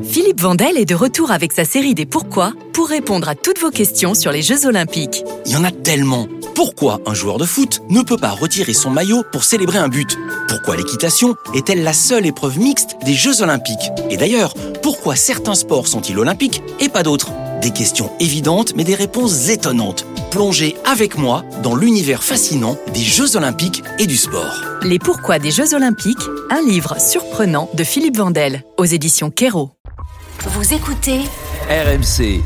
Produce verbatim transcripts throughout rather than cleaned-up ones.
Philippe Vandel est de retour avec sa série des Pourquoi pour répondre à toutes vos questions sur les Jeux Olympiques. Il y en a tellement. Pourquoi un joueur de foot ne peut pas retirer son maillot pour célébrer un but ? Pourquoi l'équitation est-elle la seule épreuve mixte des Jeux Olympiques ? Et d'ailleurs, pourquoi certains sports sont-ils olympiques et pas d'autres ? Des questions évidentes mais des réponses étonnantes. Plongez avec moi dans l'univers fascinant des Jeux Olympiques et du sport. Les Pourquoi des Jeux Olympiques, un livre surprenant de Philippe Vandel, aux éditions Kero. Vous écoutez R M C.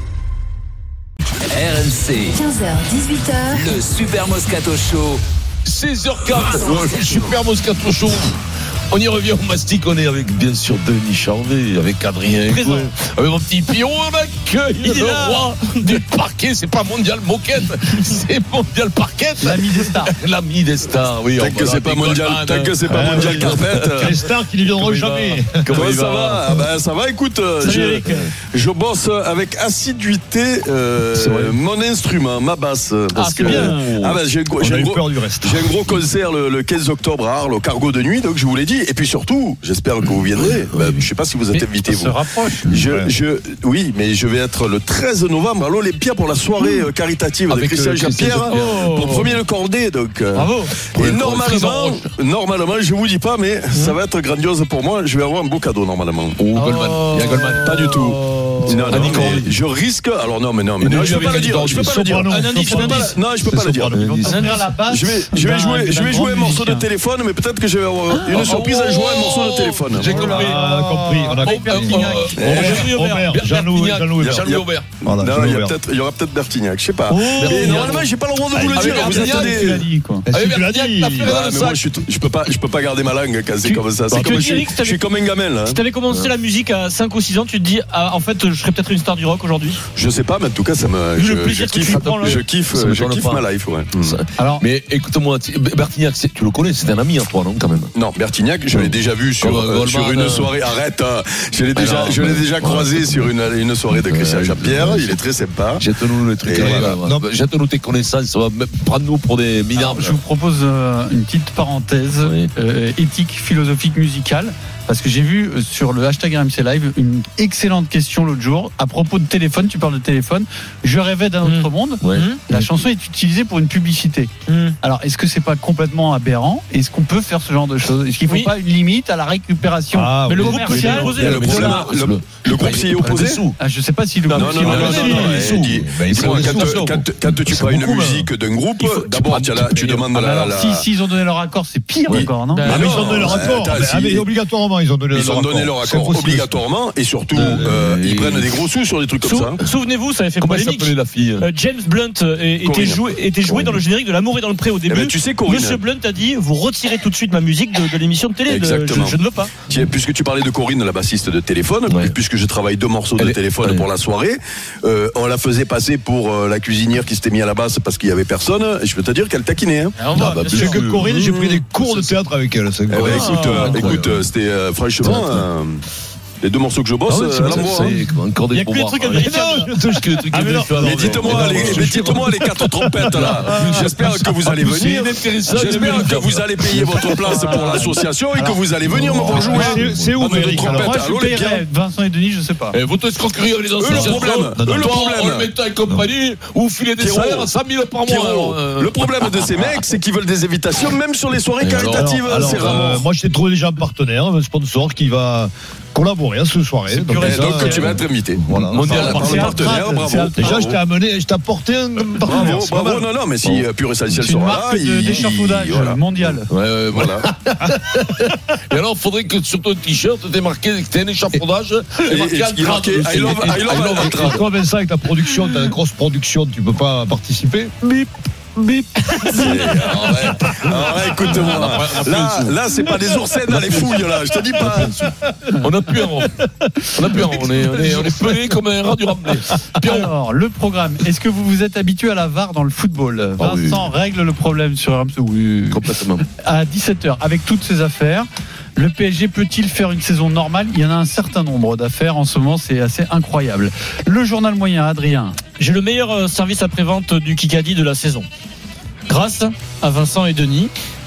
R M C. quinze heures dix-huit heures. Le Super Moscato Show. seize heures quinze. Le Super Moscato Show. On y revient au mastic, on est avec bien sûr Denis Charvet, avec Adrien Gouin, avec mon petit pion, on accueille le là. Roi du parquet, c'est pas mondial moquette, c'est mondial parquet. L'ami des stars. L'ami des stars, oui. Tant que c'est pas mondial, tant que c'est pas mondial carpet. Les stars qui ne viendront jamais. Comment ça va? Ah ben, ça va, écoute, je, je bosse avec assiduité euh, mon instrument, ma basse. Parce ah, c'est que, bien. Ah ben, j'ai, j'ai, un gros, peur du reste. j'ai un gros concert le, le quinze octobre à Arles, au Cargo de Nuit, donc je vous l'ai dit. Et puis surtout, j'espère que vous viendrez. Ben, je ne sais pas si vous êtes invités, vous. Ça se rapproche. Je, je, oui, mais je vais être le treize novembre à l'Olympia pour la soirée euh, caritative avec de Christian Jean-Pierre oh. pour premier le cordé. Donc, euh, bravo. Et normalement, normalement, je vous dis pas, mais mmh. ça va être grandiose pour moi. Je vais avoir un beau cadeau normalement. Oh, oh. Goldman. Il y a Goldman. Pas du tout. Non, non, mais je risque. Alors non, mais non, mais non, je peux pas le dire. Je peux pas le dire. Non, je peux pas le dire. Je vais, je vais jouer, je vais jouer un morceau de téléphone, mais peut-être que je vais avoir une surprise à jouer un morceau de téléphone. J'ai compris. On a compris. On a compris. Jean-Louis Aubert. Non, il y a peut-être, il y aura peut-être Bertignac. Je sais pas. Mais normalement, j'ai pas le droit de vous le dire. Vous êtes des. Tu l'as dit quoi. Tu l'as dit. Mais moi, je peux pas, je peux pas garder ma langue quand c'est comme ça. C'est comme je suis comme un gamin là. Si t'avais commencé la musique à cinq ou six ans, tu te dis en fait je serais peut-être une star du rock aujourd'hui. Je sais pas, mais en tout cas ça me je, je kiffe je kiffe je kiffe ma life, ouais. Alors mais écoute-moi, Bertignac, tu le connais, c'est un ami à toi, non, quand même? Non, Bertignac, je l'ai déjà vu sur euh, sur une soirée. Arrête, je l'ai déjà je l'ai déjà croisé sur une une soirée de Christian Jean-Pierre. Il est très sympa. Jette-nous les trucs. Non, jette-nous tes connaissances. Prends-nous pour des milliards. Je vous propose une petite parenthèse éthique, philosophique, musicale. Parce que j'ai vu sur le hashtag R M C Live une excellente question l'autre jour à propos de téléphone. Tu parles de téléphone. Je rêvais d'un autre mmh. monde. Ouais. La chanson est utilisée pour une publicité. Mmh. Alors, est-ce que c'est pas complètement aberrant? Est-ce qu'on peut faire ce genre de choses? Est-ce qu'il ne faut oui. pas une limite à la récupération? ah, Mais le groupe s'y est opposé. Le groupe s'y est opposé. Ah, je ne sais pas si le groupe s'y est opposé. Quand tu prends une musique d'un groupe, d'abord tu demandes la. Si ils ont donné leur accord, c'est pire encore, non? Mais ils ont donné leur accord. Obligatoirement. Ils ont donné, ils leur, ont accord. donné leur accord obligatoirement et surtout euh, ils prennent des gros sous sur des trucs comme Sou- ça. Souvenez-vous, ça avait fait Comment polémique. la fille euh, James Blunt euh, était joué, était joué dans le générique de L'amour est dans le pré au début. Eh ben, tu sais, Corinne, Monsieur Blunt a dit vous retirez tout de suite ma musique de, de l'émission de télé. Exactement. De, je, je ne veux pas. Tiens, puisque tu parlais de Corinne, la bassiste de Téléphone, ouais. puisque je travaille deux morceaux de Elle téléphone est... pour la soirée, euh, on la faisait passer pour euh, la cuisinière qui s'était mise à la basse parce qu'il y avait personne. Et je peux te dire qu'elle taquinait. Hein. Ah, bah, je sais que Corinne, j'ai pris des cours de théâtre avec elle. Eh ben, écoute, euh, écoute, euh, c'était euh, franchement. Euh, les deux morceaux que je bosse, ah oui, c'est euh, l'amour. Encore des Il n'y a que les trucs américains. Mais dites-moi, les, mais dites-moi les quatre trompettes là. J'espère que vous allez venir. J'espère que vous allez payer votre place pour l'association et que vous allez venir me voir jouer. C'est où, Eric? Moi, je paierais Vincent et Denis, je sais pas. Votre escroquerie avec les associations. Le problème, le métal et compagnie, ou filer des salaires à cinq mille par mois. Le problème de ces mecs, c'est qu'ils veulent des invitations, même sur les soirées caritatives. Moi, je t'ai trouvé déjà un partenaire, un sponsor qui va collaborer à ce soirée. Donc, donc, donc tu vas être invité. Voilà. Mondial, enfin, partenaire, bravo. Déjà, je t'ai amené, je t'ai apporté un partenaire. Bravo, bravo. Non, non, mais si bon. Pure Essentiel sera là. C'est une marque d'échafaudage voilà. mondial. Ouais, ouais, voilà. Et alors, il faudrait que sur ton t-shirt, t'aies marqué que t'es un échafaudage. Et marqué I love Altra. Toi, Vincent, avec ta production, t'as une grosse production, tu peux pas participer. Bip. Bip. Alors, alors, écoute-moi. Là, là, c'est pas des oursins dans les fouilles, là. Je te dis pas. On a plus un rond. On a plus un rond. On est, on est, on est pelé comme un rat du ramené. Alors, le programme. Est-ce que vous vous êtes habitué à la V A R dans le football? Ah, Vincent oui. règle le problème sur R M C. Oui, complètement. À dix-sept heures, avec toutes ces affaires. Le P S G peut-il faire une saison normale? Il y en a un certain nombre d'affaires en ce moment, c'est assez incroyable. Le journal moyen, Adrien. J'ai le meilleur service après-vente du Kikadi de la saison. Grâce à Vincent et Denis,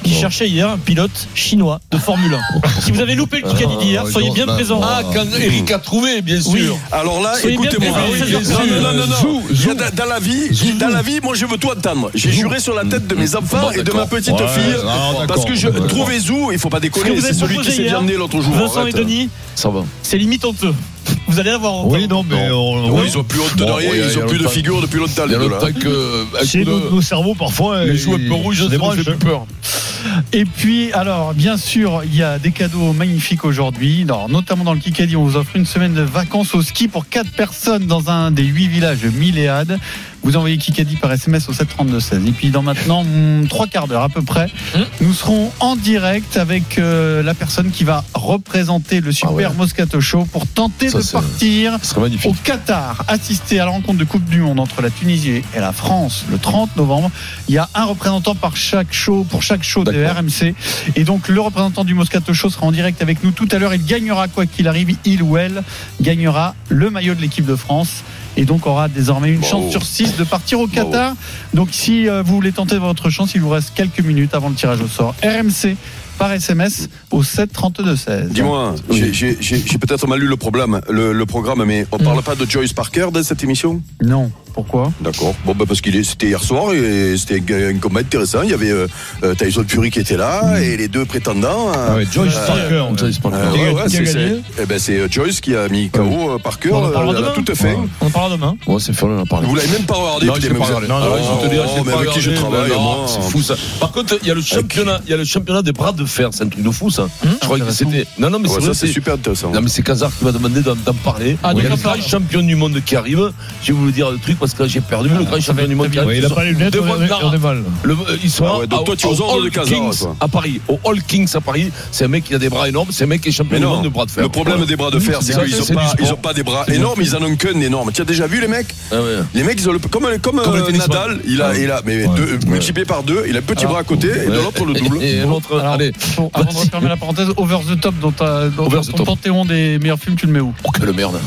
qui oh. cherchait hier un pilote chinois de Formule un. Si vous avez loupé le Kikadi d'hier, oh, soyez bien présents. Ah, quand Eric a trouvé, bien sûr. Oui. Alors là, soyez écoutez-moi. Non, non, non, non. Zou, zou. Dans, dans la vie, zou, dans la vie, moi je veux tout entendre. J'ai zou. juré sur la tête de mes enfants bon, et de ma petite ouais, fille. Ah, parce que je trouvais Zou, il faut pas déconner, c'est celui qui s'est bien amené l'autre jour. Vincent et Denis, ça va. C'est limite honteux. Vous allez avoir. Oui, non, mais on, oui, ils ont plus honte de rien, ils ont plus de figure depuis longtemps. Il y a longtemps que. Chez nos cerveaux, parfois, les joueurs un peu rouges, ça me fait plus peur. Et puis, alors, bien sûr, il y a des cadeaux magnifiques aujourd'hui. Alors, notamment dans le Kikadi, on vous offre une semaine de vacances au ski pour quatre personnes dans un des huit villages de Milléade. Vous envoyez Kikadi par S M S au sept trente-deux seize. Et puis, dans maintenant trois quarts d'heure à peu près, mmh. nous serons en direct avec euh, la personne qui va représenter le Super ah ouais. Moscato Show pour tenter ça, de partir au Qatar, assister à la rencontre de Coupe du Monde entre la Tunisie et la France le trente novembre. Il y a un représentant par chaque show, pour chaque show de R M C. Et donc, le représentant du Moscato Show sera en direct avec nous tout à l'heure. Il gagnera, quoi qu'il arrive, il ou elle gagnera le maillot de l'équipe de France. Et donc aura désormais une chance oh. sur six de partir au Qatar. Oh. Donc si euh, vous voulez tenter votre chance, il vous reste quelques minutes avant le tirage au sort. R M C par S M S au sept trente-deux seize. Dis-moi, j'ai, j'ai, j'ai, j'ai peut-être mal lu le problème, le, le programme, mais on ne parle mmh. pas de Joyce Parker dans cette émission ? Non. Pourquoi ? D'accord. Bon, bah parce qu'il est, c'était hier soir et c'était un combat intéressant. Il y avait euh, Tyson Fury qui était là mmh. et les deux prétendants. Ah ouais, Joyce euh, Parker. Euh, Joyce Parker. Euh, ouais, ouais, c'est, c'est, eh ben c'est Joyce qui a mis K O ouais. Parker à la toute fin. On en parlera demain. Ouais, c'est fait, on en a parlé. Vous l'avez même pas regardé. Non, je l'ai pas regardé. Non, non, je vais te dire, oh, mais avec qui je travaille, moi. C'est fou ça. Par contre, il y a le championnat, il y a le championnat des bras de fer. C'est un truc de fou ça. Je crois que c'était. Non, non, mais c'est ça, c'est super intéressant. Non, mais c'est Kazar qui m'a demandé d'en parler. Il y a le grand champion du monde qui arrive. Je vais vous le dire le truc parce que j'ai perdu le grand champion du monde qui arrive. Il n'a pas les lunettes, on est mal. Il sera donc toi tu es aux ordres de Kazar à Paris, au All Kings à Paris. C'est un mec qui a des bras énormes. C'est un mec qui est champion du monde de bras de fer. Le problème des bras de fer, c'est qu'ils n'ont pas des bras énormes, ils en ont qu'un énorme. Tu as déjà vu les mecs ? Les mecs, ils ont comme Nadal, il a mais multiplié par deux, il a un petit bras à côté et de l'autre le double. Et l'autre, allez. Avant de refermer la parenthèse, Over the Top dans ta dans ton panthéon des meilleurs films, tu le mets où ? Oh quelle merde.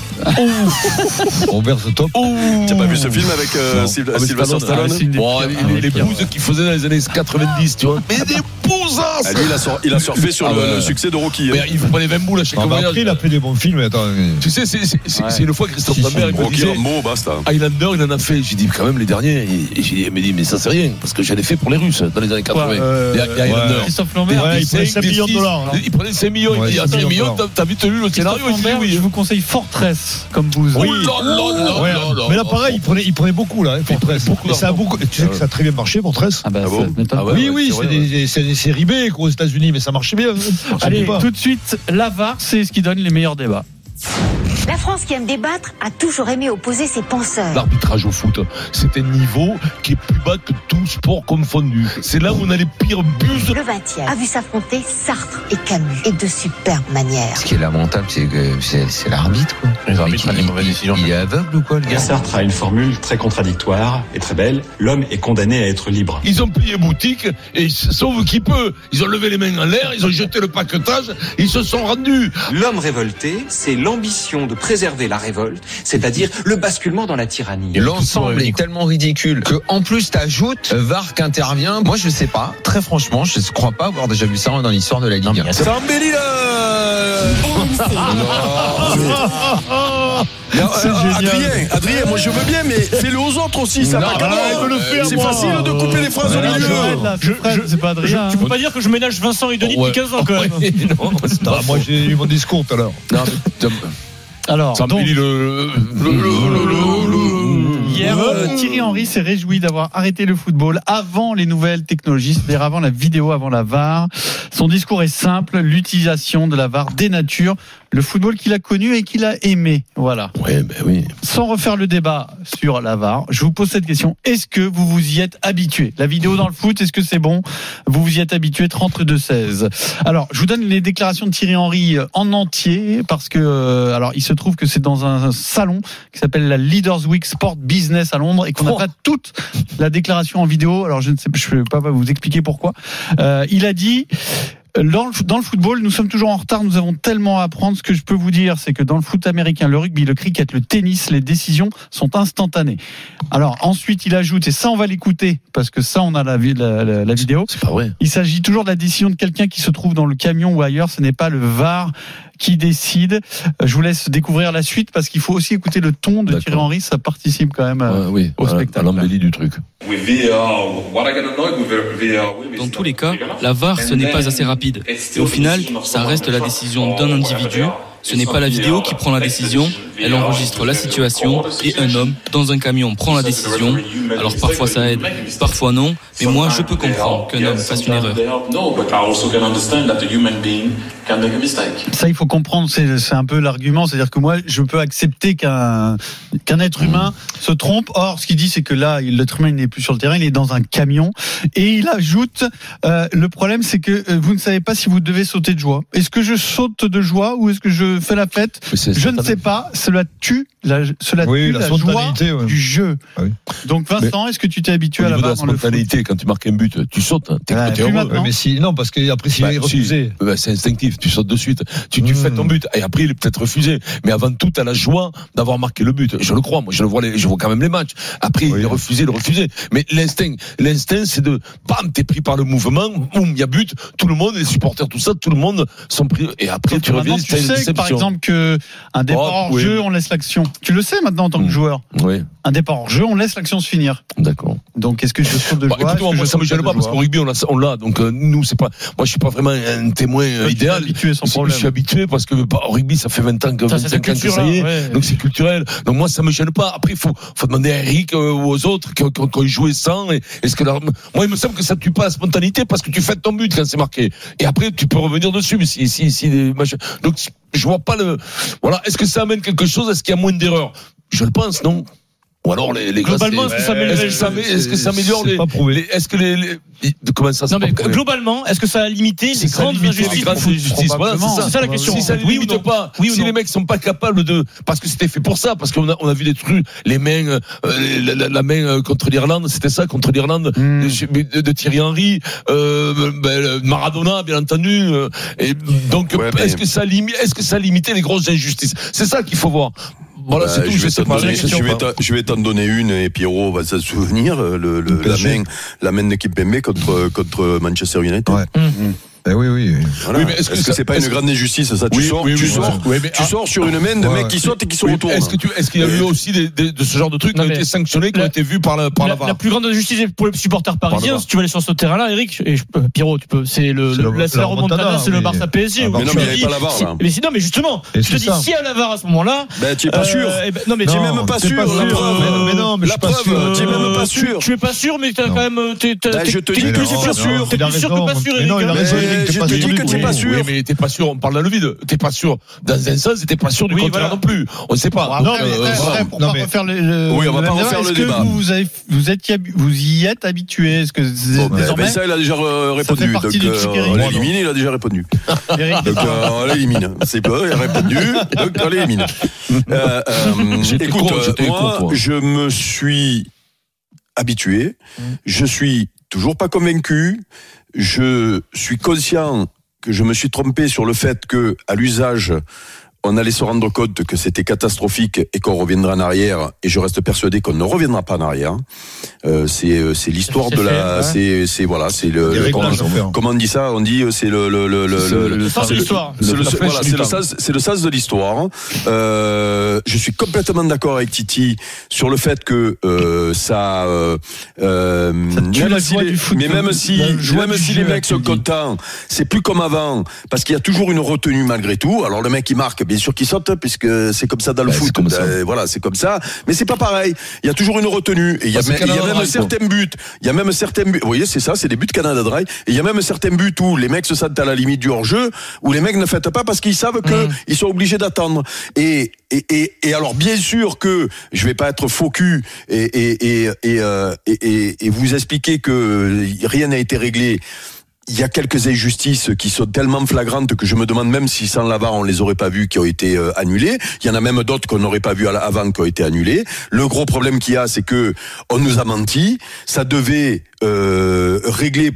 Over the Top. Tu n'as pas vu ce film avec Sylvester Stallone ? Bon, les bouses qu'il faisait dans les années quatre-vingt-dix, tu vois. Mais des bousasses. Lui, il a surfé sur le succès de Rocky. Mais il prenait vingt boules à chaque voyage. Après, il a fait des bons films. Tu sais, c'est une fois Christophe Lambert, il me disait Highlander, il en a fait. J'ai dit quand même les derniers. Et j'ai dit mais ça c'est rien parce que j'en ai fait pour les Russes dans les années quatre-vingts. Les Highlander. Christophe Lambert, il prenait cinq millions de dollars. Il prenait cinq millions. Il dit cinq millions. T'as vite lu le scénario ? Je vous conseille Fortress comme bouse. Oui. Mais là, pareil, il prenait, il prenait beaucoup là. Fortress. Et ça a beaucoup. Tu sais que ça a très bien marché, Fortress. Ah bah ah ouais, oui, oui, c'est des, c'est des séries B aux États-Unis, mais ça marchait bien. Allez, tout de suite, la V A R, c'est ce qui donne les meilleurs débats. La France qui aime débattre a toujours aimé opposer ses penseurs. L'arbitrage au foot, c'est un niveau qui est plus bas que tout sport confondu. C'est là où on a les pires buses. Le vingtième a vu s'affronter Sartre et Camus et de superbes manières. Ce qui est lamentable, c'est que c'est, c'est l'arbitre, quoi. Les arbitres prennent des mauvaises décisions. Il est aveugle ou quoi, le gars ? Sartre a une formule très contradictoire et très belle. L'homme est condamné à être libre. Ils ont plié boutique et sauf qui peut. Ils ont levé les mains en l'air, ils ont jeté le paquetage, ils se sont rendus. L'homme révolté, c'est l'ambition de préserver la révolte, c'est-à-dire le basculement dans la tyrannie. Et l'ensemble est tellement ridicule que en plus t'ajoutes V A R qui intervient. Moi je sais pas, très franchement, je ne crois pas avoir déjà vu ça dans l'histoire de la Ligue. C'est embelli là. Adrien, Adrien, moi je veux bien, mais fais-le aux autres aussi, ça va quand même. C'est facile de couper les phrases au milieu. Je, je, c'est pas Adrien. Tu peux pas dire que je ménage Vincent et Denis depuis quinze ans quand même. Non, non, moi j'ai eu mon discours tout à l'heure. Non, mais, alors, donc, le, le, le, le, le, le, hier, euh, Thierry Henry s'est réjoui d'avoir arrêté le football avant les nouvelles technologies, c'est-à-dire avant la vidéo, avant la V A R. Son discours est simple, l'utilisation de la V A R dénature le football qu'il a connu et qu'il a aimé. Voilà. Ouais, ben oui. Sans refaire le débat sur la V A R, je vous pose cette question. Est-ce que vous vous y êtes habitué ? La vidéo dans le foot, est-ce que c'est bon ? Vous vous y êtes habitué, trente-deux seize. Alors, je vous donne les déclarations de Thierry Henry en entier, parce que, euh, alors, il se trouve que c'est dans un salon qui s'appelle la Leaders Week Sport Business à Londres et qu'on n'a pas toute la déclaration en vidéo. Alors, je ne sais, je ne vais pas vous expliquer pourquoi. Euh, il a dit Dans le, dans le football, nous sommes toujours en retard, nous avons tellement à apprendre. Ce que je peux vous dire, c'est que dans le foot américain, le rugby, le cricket, le tennis, les décisions sont instantanées. Alors ensuite, il ajoute, et ça on va l'écouter, parce que ça on a la, la, la, la vidéo. C'est pas vrai. Il s'agit toujours de la décision de quelqu'un qui se trouve dans le camion ou ailleurs, ce n'est pas le V A R qui décide. Je vous laisse découvrir la suite, parce qu'il faut aussi écouter le ton de D'accord. Thierry Henry, ça participe quand même ouais, oui, au voilà, spectacle. L'embellie du truc. Dans tous les cas, la V A R, ce n'est pas assez rapide. Et au final, ça reste la décision d'un individu. Ce n'est pas la vidéo qui prend la décision, elle enregistre la situation et un homme dans un camion prend la décision. Alors parfois ça aide, parfois non, mais moi je peux comprendre qu'un homme fasse une erreur. Ça, il faut comprendre, c'est, c'est un peu l'argument, c'est-à-dire que moi je peux accepter qu'un, qu'un être humain se trompe. Or, ce qu'il dit, c'est que là, l'être humain il n'est plus sur le terrain, il est dans un camion. Et il ajoute, euh, le problème c'est que vous ne savez pas si vous devez sauter de joie. Est-ce que je saute de joie ou est-ce que je fais la fête? Je ne sais pas. Cela tue la, cela oui, tue la, la joie ouais. du jeu. Ah oui. Donc Vincent, mais est-ce que tu t'es habitué à la barre dans le foot? La spontanéité, quand tu marques un but, tu sautes. T'es, ouais, t'es heureux. Ouais, mais si, non, parce que après, s'il bah, est refusé. Si, bah, c'est instinctif. Tu sautes de suite. Tu, tu mmh. fais ton but et après il est peut-être refusé. Mais avant tout, t'as la joie d'avoir marqué le but. Je le crois. Moi, je le vois. Les, je vois quand même les matchs. Après, oui. il est refusé, il est refusé. Mais l'instinct, l'instinct, c'est de, bam, t'es pris par le mouvement. Boum, il y a but. Tout le monde, les supporters, tout ça, tout le monde sont pris. Et après, donc, tu reviens. Tu sais que, par exemple, que un départ oh, hors oui. jeu, on laisse l'action. Tu le sais maintenant en tant que mmh. joueur. Oui. Un départ hors jeu, on laisse l'action se finir. D'accord. Donc est-ce que je saute de bah, joie? Écoute, moi ça me gêne pas parce qu'au rugby on l'a, on l'a. Donc euh, nous c'est pas, moi je suis pas vraiment un témoin euh, idéal. Habitué sans problème. Je suis habitué parce que bah, au rugby ça fait vingt ans que ça, vingt-cinq ans que ça y est. Ouais. Donc c'est culturel. Donc moi ça me gêne pas. Après il faut, faut demander à Eric euh, ou aux autres qui ont joué sans. Et, est-ce que la, moi il me semble que ça tue pas la spontanéité parce que tu fais ton but quand c'est marqué. Et après tu peux revenir dessus. Mais si si si les machins. Donc je vois pas le. Voilà. Est-ce que ça amène quelque chose? Est-ce qu'il y a moins d'erreurs? Je le pense, non? Ou alors les, les globalement, est-ce que ça améliore, est-ce que ça, est-ce que ça améliore les, les, est-ce que les, les comment ça, non mais globalement, est-ce que ça a limité les grandes injustices? Les grandes injustices, voilà, c'est ça. C'est ça la question. Si ça ne limite oui pas, oui si les mecs sont pas capables de, parce que c'était fait pour ça, parce qu'on a, on a vu des trucs, les mains, euh, la, la, la main contre l'Irlande, c'était ça, contre l'Irlande, mm. de, de Thierry Henry, euh, ben, Maradona, bien entendu, euh, et donc, ouais, est-ce mais... que ça limite, est-ce que ça limitait les grosses injustices? C'est ça qu'il faut voir. Voilà, bah, c'est tout. Je vais, donner, je, vais je vais t'en donner une et Pierrot va s'en souvenir. Le, le, la main, la main de Kimpembe contre contre Manchester United. Ouais. Mmh. Eh oui, oui. Voilà. Oui, mais est-ce que, est-ce que c'est pas une que... grande injustice ça? Tu oui, sors, oui, tu oui, sors, oui, mais, tu ah, sors sur une main de ouais, mecs qui sautent et qui se oui, retournent. Est-ce que tu, est-ce qu'il y a eu aussi des, des, de ce genre de trucs qui ont été sanctionnés, qui ont été vus par la par la, la, la plus grande injustice pour les supporters parisiens, si tu vas aller sur ce terrain-là, Eric, et je, Pierrot, tu peux, c'est le, c'est le, le la remontada, c'est le Barça P S G. Mais non, mais il n'y avait pas la V A R là. Mais sinon, mais justement, je te dis, s'il y a la V A R à ce moment-là, ben tu es pas sûr. Non, mais tu es même pas sûr. La preuve, mais non, mais la preuve, tu es même pas sûr. Tu es pas sûr, mais tu as quand même, je te dis que tu es pas sûr. Tu es plus sûr que pas sûr, Eric. Non, il a raison, Eric. Je te dis que tu es pas sûr. Oui, mais t'es pas sûr, on parle dans le vide. T'es pas sûr dans un sens et t'es pas sûr du oui, contraire voilà. non plus. On ne sait pas. Non, mais, euh, après, pour non, pas mais... refaire le, le, oui, on va pas refaire le débat. Vous, vous, avez, vous, êtes, vous y êtes habitué? Est-ce que bon, désormais, mais ça, il a déjà répondu. Donc, euh, on l'élimine, il a déjà répondu. Donc, euh, on l'élimine. C'est pas, il a répondu. Donc, on l'élimine. Euh, euh, écoute, moi, je me suis habitué. Je suis toujours pas convaincu. Je suis conscient que je me suis trompé sur le fait que, à l'usage, on allait se rendre compte que c'était catastrophique et qu'on reviendra en arrière. Et je reste persuadé qu'on ne reviendra pas en arrière. Euh, c'est c'est l'histoire c'est de la, fait, ouais. c'est c'est voilà, c'est le, le comment, comment on dit ça? On dit c'est le le le le c'est le, le sens de l'histoire. C'est le voilà, c'est le sens c'est le sens de l'histoire. Euh, je suis complètement d'accord avec Titi sur le fait que euh, ça, euh, euh, même si les, mais même si même si les mecs sont contents, c'est plus comme avant parce qu'il y a toujours une retenue malgré tout. Alors le mec il marque, bien sûr qu'il saute puisque c'est comme ça dans le bah, foot. Ben, voilà, c'est comme ça. Mais c'est pas pareil. Il y a toujours une retenue et il y a, il y a même certains buts. Il y a même certains buts. Vous voyez, c'est ça, c'est des buts Canada Dry. Et il y a même certains buts où les mecs se sentent à la limite du hors-jeu, où les mecs ne fêtent pas parce qu'ils savent que mmh. ils sont obligés d'attendre. Et et et et alors bien sûr que je vais pas être faux cul et et et et, euh, et, et, et vous expliquer que rien n'a été réglé. Il y a quelques injustices qui sont tellement flagrantes que je me demande même si sans la V A R on les aurait pas vues qui ont été euh, annulées. Il y en a même d'autres qu'on n'aurait pas vues avant qui ont été annulées. Le gros problème qu'il y a, c'est que on nous a menti. Ça devait euh, régler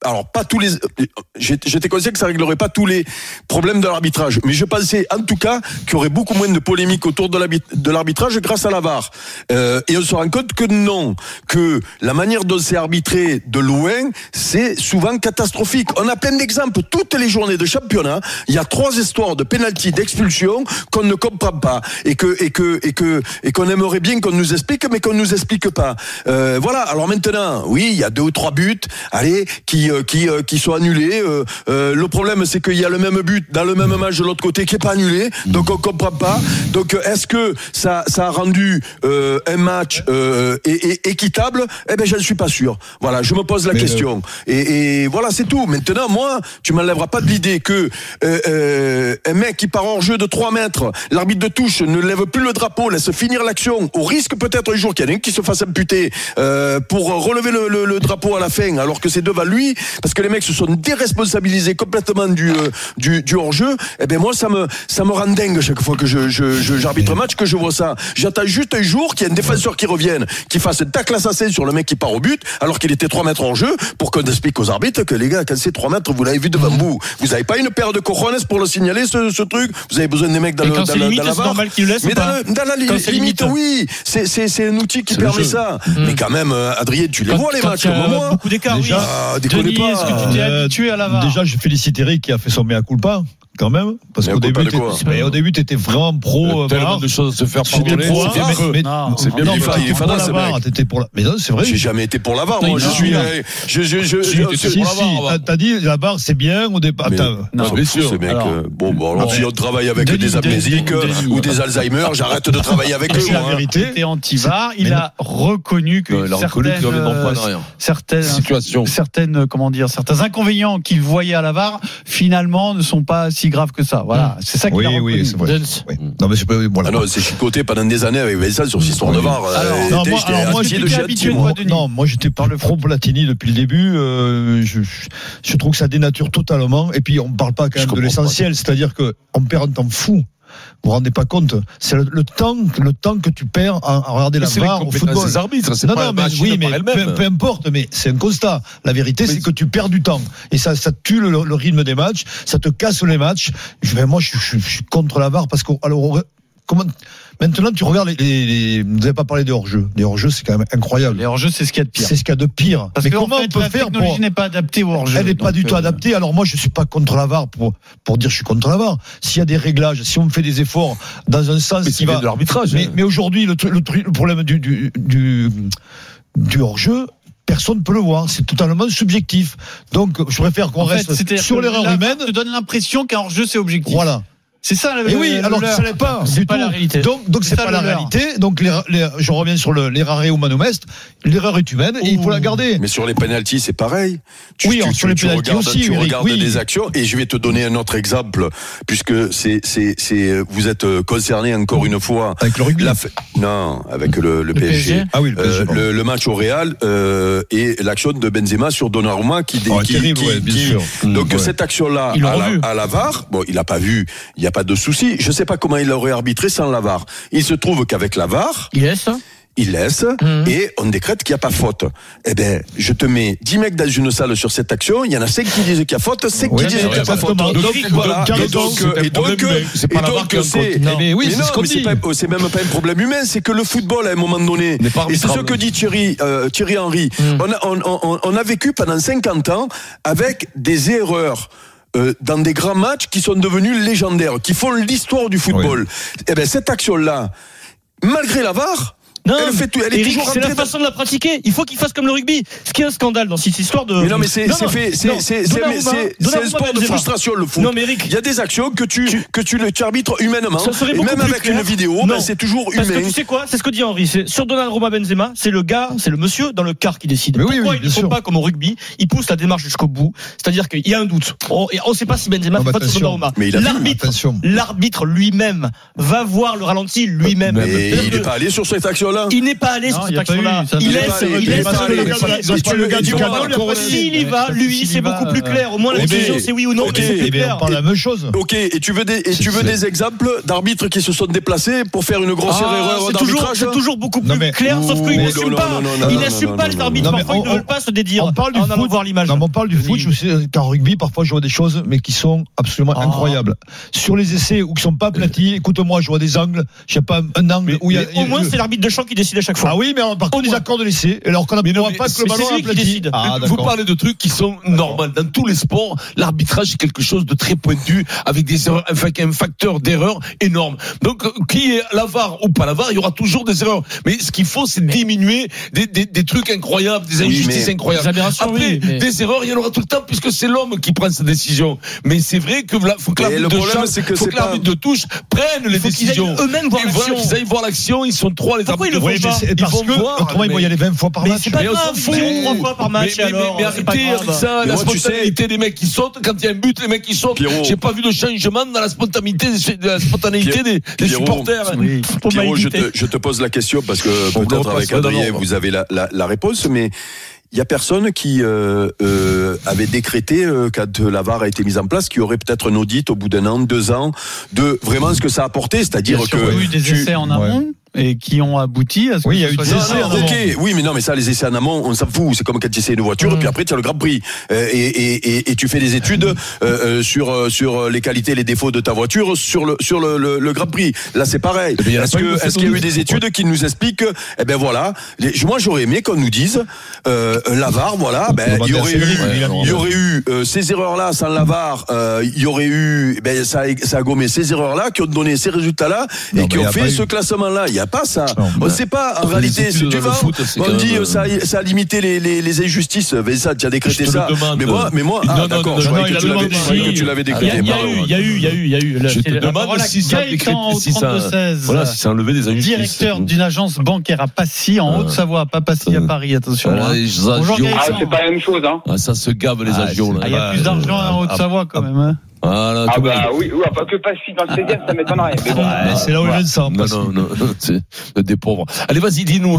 alors pas tous les, j'étais conscient que ça réglerait pas tous les problèmes de l'arbitrage, mais je pensais en tout cas qu'il y aurait beaucoup moins de polémiques autour de l'arbitrage grâce à la V A R. Euh, et on se rend compte que non, que la manière dont c'est arbitré de loin, c'est souvent catastrophique. On a plein d'exemples. Toutes les journées de championnat, il y a trois histoires de pénalty, d'expulsion qu'on ne comprend pas et que et que et que et qu'on aimerait bien qu'on nous explique, mais qu'on nous explique pas. Euh, voilà. Alors maintenant, oui, il y a deux ou trois buts, allez, qui euh, qui euh, qui sont annulés. Euh, euh, le problème, c'est qu'il y a le même but dans le même match de l'autre côté qui est pas annulé, donc on comprend pas. Donc est-ce que ça ça a rendu euh, un match euh, é- é- équitable? Eh ben, je ne suis pas sûr. Voilà, je me pose la mais question. Le... Et, et voilà, c'est tout. Maintenant, moi, tu m'enlèveras pas de l'idée que euh, euh, un mec qui part hors jeu de trois mètres, l'arbitre de touche ne lève plus le drapeau, laisse finir l'action, au risque peut-être un jour qu'il y en ait un qui se fasse amputer euh, pour relever le, le, le drapeau à la fin, alors que c'est devant lui, parce que les mecs se sont déresponsabilisés complètement du euh, du, du hors jeu. Eh ben moi, ça me ça me rend dingue chaque fois que je, je, je j'arbitre un match, que je vois ça. J'attends juste un jour qu'il y ait un défenseur qui revienne, qui fasse un tacle assassin sur le mec qui part au but, alors qu'il était trois mètres hors jeu, pour qu'on explique aux arbitres que les gars, quand c'est trois mètres, vous l'avez vu devant vous. Vous n'avez pas une paire de cojones pour le signaler, ce, ce truc. Vous avez besoin des mecs dans, le, dans, limite, dans la barre. Mais dans, le, dans la li- limite, limite, oui. C'est, c'est, c'est un outil qui c'est permet ça. Mmh. Mais quand même, Adrien, tu les quand, vois les matchs comme moi. Beaucoup d'écart, déjà, oui. Ah, déconnez pas. Est-ce que tu t'es euh, habitué à la V A R? Déjà, je félicite Eric qui a fait son mea culpa. Quand même, parce qu'au début, mais au début, t'étais vraiment pro. Tellement de choses à se faire pardonner. C'est bien, c'est bien. T'étais pour la V A R, t'étais pour la. Mais non, c'est vrai. J'ai jamais été pour la V A R. Moi, je suis. Je, je, je. Si, si. T'as dit la V A R, c'est bien au départ. Non, bien sûr. Ces mecs. Bon, bon, alors si on travaille avec des amnésiques ou des Alzheimer, j'arrête de travailler avec eux. La vérité. Il était anti-V A R. Il a reconnu que certaines situations, certaines, comment dire, certains inconvénients qu'il voyait à la V A R, finalement, ne sont pas si grave que ça. Voilà, c'est ça qu'il oui, a reconnu. Oui, c'est vrai. Oui. Non, mais c'est pas, voilà. Ah non, c'est chicoté pendant des années avec Vincent sur cette histoire oui. de V A R. Alors, euh, non, moi, alors, moi j'étais habitué de moi, non, moi j'étais par le pro Platini depuis le début. Euh, je, je trouve que ça dénature totalement. Et puis on parle pas quand même de l'essentiel, pas. C'est-à-dire que on perd un temps fou. Vous vous rendez pas compte, c'est le, le temps, le temps que tu perds à, à regarder mais la V A R au football. C'est arbitres, c'est non, pas non, mais oui, mais peu, peu importe, mais c'est un constat. La vérité, mais c'est que tu perds du temps et ça, ça tue le, le rythme des matchs, ça te casse les matchs. Je, moi, je, je, je suis contre la V A R parce que alors. Comment maintenant tu regardes les, les, les vous n'avez pas parlé des hors-jeux. Les hors-jeux c'est quand même incroyable. Les hors-jeux c'est ce qu'il y a de pire. C'est ce qu'il y a de pire. Parce mais que comment en fait, on peut la faire technologie pour... n'est pas adaptée aux hors-jeux. Elle n'est pas du tout euh... adaptée. Alors moi je suis pas contre la V A R pour pour dire je suis contre la V A R. S'il y a des réglages, si on fait des efforts dans un sens mais qui va de l'arbitrage. Mais, mais aujourd'hui le, le, le problème du du du, du hors-jeu. Personne ne peut le voir, c'est totalement subjectif. Donc, je préfère qu'on en reste fait, sur l'erreur humaine. Ça te donne l'impression qu'un hors-jeu c'est objectif. Voilà. C'est ça. Et oui, alors que ça n'est pas. C'est pas la réalité. Donc, donc c'est, c'est pas la réalité. Donc, les, les, je reviens sur le, l'errare humanum est. L'erreur est humaine et Ouh. il faut la garder. Mais sur les penalties, c'est pareil. Tu, oui, tu, sur tu, les penalties aussi. Tu Eric, regardes oui. des actions et je vais te donner un autre exemple puisque c'est, c'est, c'est, vous êtes concerné encore une fois. Avec le rugby. La, non, avec le, le, le P S G. Ah oui, le P S G. Euh, le, le match au Real euh, et l'action de Benzema sur Donnarumma qui, oh, qui, terrible, qui, ouais, bien qui sûr. donc ouais. cette action-là à la, à la V A R, bon, il a pas vu, il n'y a pas de souci. Je sais pas comment il aurait arbitré sans la V A R. Il se trouve qu'avec la V A R, il laisse, il laisse mmh. et on décrète qu'il n'y a pas faute. Eh ben, je te mets dix mecs dans une salle sur cette action, il y en a cinq qui disent qu'il y a faute, cinq ouais, qui disent qu'il n'y a pas faute. Donc, donc voilà. Et donc, et donc, c'est pas la V A R qui c'est, mais oui, c'est, ce mais c'est, pas, c'est même pas un problème humain, c'est que le football à un moment donné, et c'est ce que dit Thierry, euh, Thierry Henry, mmh. on, a, on, on, on a vécu pendant cinquante ans avec des erreurs. Euh, dans des grands matchs qui sont devenus légendaires, qui font l'histoire du football. Oui. Eh ben cette action-là, malgré la V A R, non, elle fait tout, elle est Eric, toujours c'est la dans... façon de la pratiquer. Il faut qu'il fasse comme le rugby. Ce qui est un scandale dans cette histoire de. Mais non, mais c'est, non, c'est non, fait, c'est, non, c'est, c'est, c'est, c'est un sport de frustration, le foot. Non, mais Eric, il y a des actions que tu, tu... que tu, tu arbitres humainement. Et même avec clair. Une vidéo, ben c'est toujours Parce humain. Que tu sais quoi? C'est ce que dit Henry. C'est sur Donnarumma Benzema, c'est le gars, c'est le monsieur dans le quart qui décide. Mais Pourquoi oui, oui, ils ne font pas comme au rugby? Ils poussent la démarche jusqu'au bout. C'est-à-dire qu'il y a un doute. On ne sait pas si Benzema fait faute sur Donnarumma. L'arbitre, l'arbitre lui-même va voir le ralenti lui-même. Mais il n'est pas allé sur cette action-là. là. Il n'est pas allé sur cette action-là. Il laisse, il laisse le gars du canon. S'il y va, lui, c'est beaucoup plus clair. Au moins, la décision, c'est oui ou non. On parle la même chose. Ok, et tu veux des, et tu veux des exemples d'arbitres qui se sont déplacés pour faire une grossière erreur d'arbitrage? C'est toujours beaucoup plus clair, sauf qu'il n'assume pas. Il n'assume pas les arbitres. Parfois, ils ne veulent pas se dédire. On parle du foot. Voir l'image. On parle du foot. Qu'en rugby, parfois, je vois des choses, mais qui sont absolument incroyables. Sur les essais où qui sont pas aplatis, écoute-moi, je vois des angles. Je sais pas un angle où il y a. Au moins, c'est l'arbitre de champ qui décide à chaque fois. Ah oui, mais par contre, ils accordent l'essai. Alors qu'on n'a pas que le ballon aplati. Vous parlez de trucs qui sont normaux. Dans tous les sports, l'arbitrage est quelque chose de très pointu, avec des erreurs, un facteur d'erreur énorme. Donc, qui est la V A R ou pas la V A R, il y aura toujours des erreurs. Mais ce qu'il faut, c'est diminuer des, des, des trucs incroyables, des injustices oui, incroyables. Après, oui, mais... des erreurs, il y en aura tout le temps, puisque c'est l'homme qui prend sa décision. Mais c'est vrai que là, faut que l'arbitre de champ, c'est faut que l'arbitre pas... de touche prenne les décisions. Eux-mêmes voir l'action. Qu'ils aillent voir l'action, ils sont trois les arbitres. Pourquoi ils le font pas? Parce que, autrement, ils vont y aller vingt fois par match. Mais c'est pas grave, ils vont trois fois par match, alors. Mais arrêtez avec ça, la spontanéité des mecs qui sautent, quand il y a un but, les mecs qui sautent. J'ai pas vu de changement dans la spontanéité, la spontanéité des, des supporters. Oui. Pierrot, je te, je te pose la question parce que peut-être avec Adrien, vous avez la, la, la réponse, mais il y a personne qui euh, euh, avait décrété euh, quand la V A R a été mise en place qu'il y aurait peut-être un audit au bout d'un an, deux ans, de vraiment ce que ça a apporté, c'est-à-dire Bien que sûr, il y a eu des tu... essais en amont. Ouais. Et qui ont abouti à ce oui, que il y a eu des essais en amont. Ok, oui, mais non, mais ça, les essais en amont, on s'en fout. C'est comme quand tu essaies une voiture, mmh. puis après tu as le Grand Prix, euh, et, et, et, et tu fais des études euh, euh, sur sur les qualités, et les défauts de ta voiture sur le sur le, le, le Grand Prix. Là, c'est pareil. Est-ce que est-ce qu'il y a eu des études qui nous expliquent? Eh ben voilà. Les, moi, j'aurais aimé qu'on nous dise euh, la V A R, voilà, ben il y aurait eu il y aurait eu euh, ces erreurs-là sans la V A R, euh, il y aurait eu ben ça a, ça a gommé ces erreurs-là qui ont donné ces résultats-là et non, qui ont fait ce classement-là. Il y a pas ça. Non. On ne sait pas, en réalité, c'est du vent. On dit que ça, ça a limité les, les, les injustices. Ça, tu as décrété ça. Mais moi, mais moi, ah, d'accord, je croyais que tu l'avais décrété. Il y a eu, il y a eu, il y a eu, il y a eu. Je te demande si ça a décrété, si ça, voilà, si ça a enlevé des injustices. Directeur d'une agence bancaire à Passy, en Haute-Savoie, pas Passy à Paris, attention. Bonjour, ah, c'est pas la même chose, hein. Ah, ça se gave les agios, là. Il y a plus d'argent en Haute-Savoie, quand même, hein. Voilà, ah bah oui, oui, pas que Passy dans le seizième, ça m'étonnerait. Mais bon, ouais, c'est là où je le sens. Non, non, non, c'est des pauvres. Allez, vas-y, dis-nous.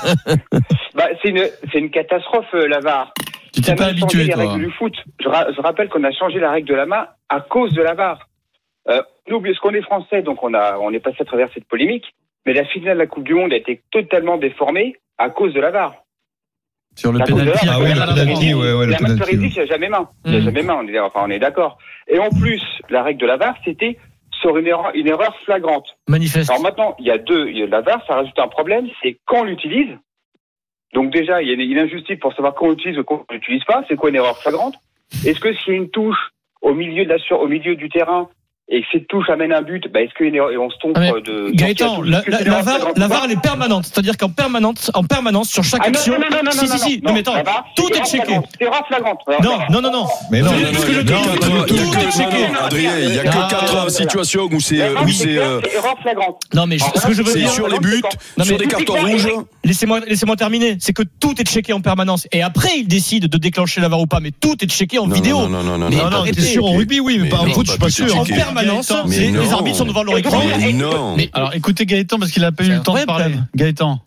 bah, c'est une, c'est une catastrophe, la V A R. Tu t'es pas habitué, les toi. règles du foot. Je, ra- je rappelle qu'on a changé la règle de la main à cause de la V A R. Euh, nous, parce qu'on est français, donc on a, on est passé à travers cette polémique, mais la finale de la Coupe du Monde a été totalement déformée à cause de la V A R. Sur le pénalty, ah oui, le pénalty, ouais, ouais, le la pénalty. Il n'y a jamais main. Il n'y a jamais main, on est, enfin, on est d'accord. Et en plus, la règle de la V A R, c'était sur une erreur, une erreur flagrante. Manifeste. Alors maintenant, il y a deux, il y a la V A R, ça rajoute un problème, c'est quand on l'utilise. Donc déjà, il y a une injustice pour savoir quand on l'utilise ou quand on l'utilise pas. C'est quoi une erreur flagrante? Est-ce que s'il y a une touche au milieu de la sur, au milieu du terrain, et que cette touche amène un but, bah est-ce qu'on se trompe ah de... Gaëtan, la, la, la, V A R, la V A R, elle est permanente. C'est-à-dire qu'en permanence, en permanence, sur chaque ah, non, action... Non, non, non, si, non, si, si, non, non, mais attends, tout est checké. C'est erreur flagrante. Non, non, non, non. Mais non, ce que je dis, tout est checké. Adrien, il n'y a que quatre situations où c'est... C'est erreur flagrante. Non, mais ce que je veux dire... C'est sur les buts, sur des cartons rouges... Laissez-moi, laissez-moi terminer. C'est que tout est checké en permanence. Et après, il décide de déclencher la V A R ou pas. Mais tout est checké en vidéo. Non, non, non, non. Non, t'es sûr en rugby, oui, mais pas en foot, je suis pas sûr. En permanence, les arbitres sont devant leur écran. Mais non. Mais alors, écoutez Gaëtan, parce qu'il a pas eu le temps de parler. Gaëtan.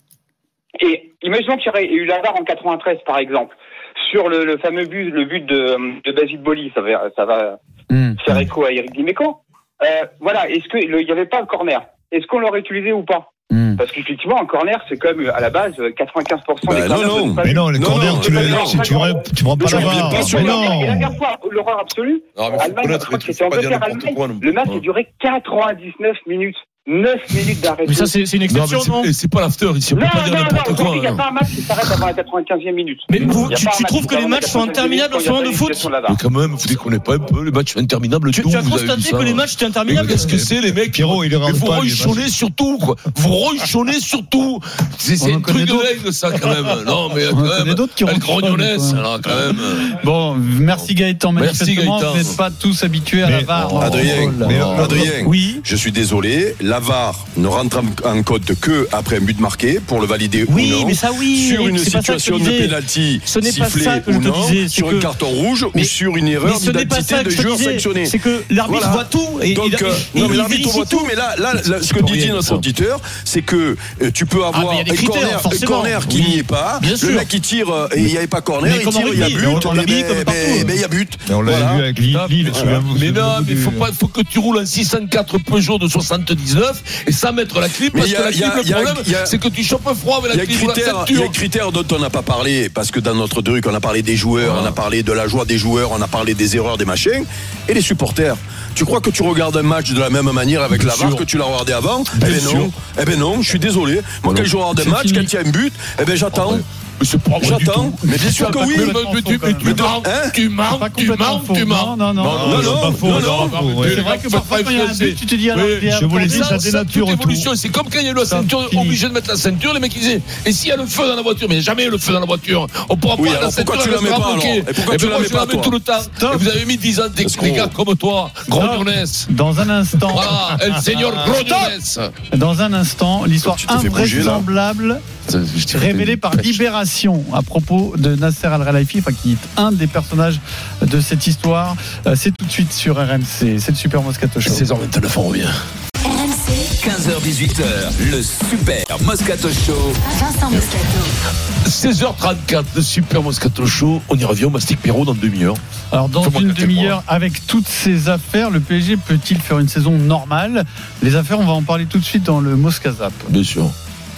Et imaginons qu'il y aurait eu la V A R en quatre-vingt-treize, par exemple, sur le, le fameux but, le but de, de Basile Boli, ça va, ça va mmh. faire écho à Eric Dimeco. Euh, voilà, est-ce que il y avait pas le corner? Est-ce qu'on l'aurait utilisé ou pas? Mmh. Parce qu'effectivement, un corner, c'est quand même, à la base, quatre-vingt-quinze pour cent bah des corners. Non, non. Mais non, les corners, tu les, tu, tu, tu prends pas la V A R. Mais non. Et la dernière fois, l'horreur absolue, Allemagne, je crois que c'était Angleterre-Allemagne, le match a duré quatre-vingt-dix-neuf minutes. neuf minutes d'arrêt. Mais ça, c'est, c'est une exception, non, non? C'est, c'est pas l'after ici, on peut non, pas dire non, n'importe non, quoi. Il n'y a pas un match qui s'arrête avant la quatre-vingt-quinzième minute. Mais vous, tu, tu trouves que les matchs sont interminables en ce moment de foot? Mais quand même, vous déconnez pas un peu, les matchs sont interminables. Tu, tu as constaté que les matchs étaient interminables? Qu'est-ce que c'est, les mecs? Pierrot, il est Mais vous ronchonnez surtout, quoi. Vous ronchonnez surtout. C'est, c'est un truc de règle, ça, quand même. Non, mais quand même. d'autres qui elle grognonnesse, alors, quand même. Bon, merci Gaëtan. Manifestement, vous n'êtes pas tous habitués à la V A R. Adrien, Adrien. Oui. Je suis désolé. La la V A R ne rentre en, en compte que après un but marqué pour le valider oui, ou non. Mais ça, oui, sur une situation de pénalty sifflée ou non, sur un carton rouge mais, ou sur une erreur d'identité de joueur sanctionné. C'est que l'arbitre voilà. voit tout. Et Donc, il, euh, il, non, il mais l'arbitre voit tout, mais là, là, là ce que dit notre auditeur, c'est que euh, tu peux avoir ah, un, corner, un corner qui oui. n'y est pas, Bien le sûr. mec qui tire et il n'y avait pas corner, il tire, il y a but, mais il y a but. On l'a vu avec Lille. Mais non, mais il faut que tu roules un six cent quatre Peugeot de soixante-dix-neuf et sans mettre la clim, parce que la clim, le problème, c'est que tu chopes froid avec la clim ou la ceinture. Il y a des critères dont on n'a pas parlé, parce que dans notre truc, on a parlé des joueurs, on a parlé de la joie des joueurs, on a parlé des erreurs, des machins, et les supporters. Tu crois que tu regardes un match de la même manière avec la V A R que tu l'as regardé avant? Eh ben non, eh ben non, je suis désolé. Moi, quand je regarde un match, quand il y a un but, eh ben j'attends. Mais c'est pas vrai J'attends. du tout. Mais bien sûr que oui. Mais tu mens, tu mens, tu mens, tu mens. Non, non, non. Non, non, non. C'est vrai que parfois, quand il y a un but, tu te dis, alors, je voulais dire, ça dénature tout. C'est comme quand il y a eu la ceinture, obligé de mettre la ceinture, les mecs ils disaient, et s'il y a le feu dans la voiture, mais jamais le feu dans la voiture, on pourra pas la ceinture. Pourquoi tu la mets pas alors? Et pourquoi tu la mets pas tout le temps? Vous avez mis dix ans des gars comme toi, Grognones. Dans un instant. Voilà, El Señor Grognones. Dans un instant, l'histoire invraisemblable révélée par Libération à propos de Nasser Al-Khelaifi, enfin, qui est un des personnages de cette histoire. C'est tout de suite sur R M C. C'est le Super Moscato Show. seize heures vingt-neuf, on revient. R M C. quinze heures dix-huit heures, le Super Moscato Show. Vincent Moscato. seize heures trente-quatre, le Super Moscato Show. On y revient au Mastic Pierrot dans demi-heure. Alors, dans Comment une demi-heure, avec toutes ces affaires, le P S G peut-il faire une saison normale? Les affaires, on va en parler tout de suite dans le Moscazap. Bien sûr.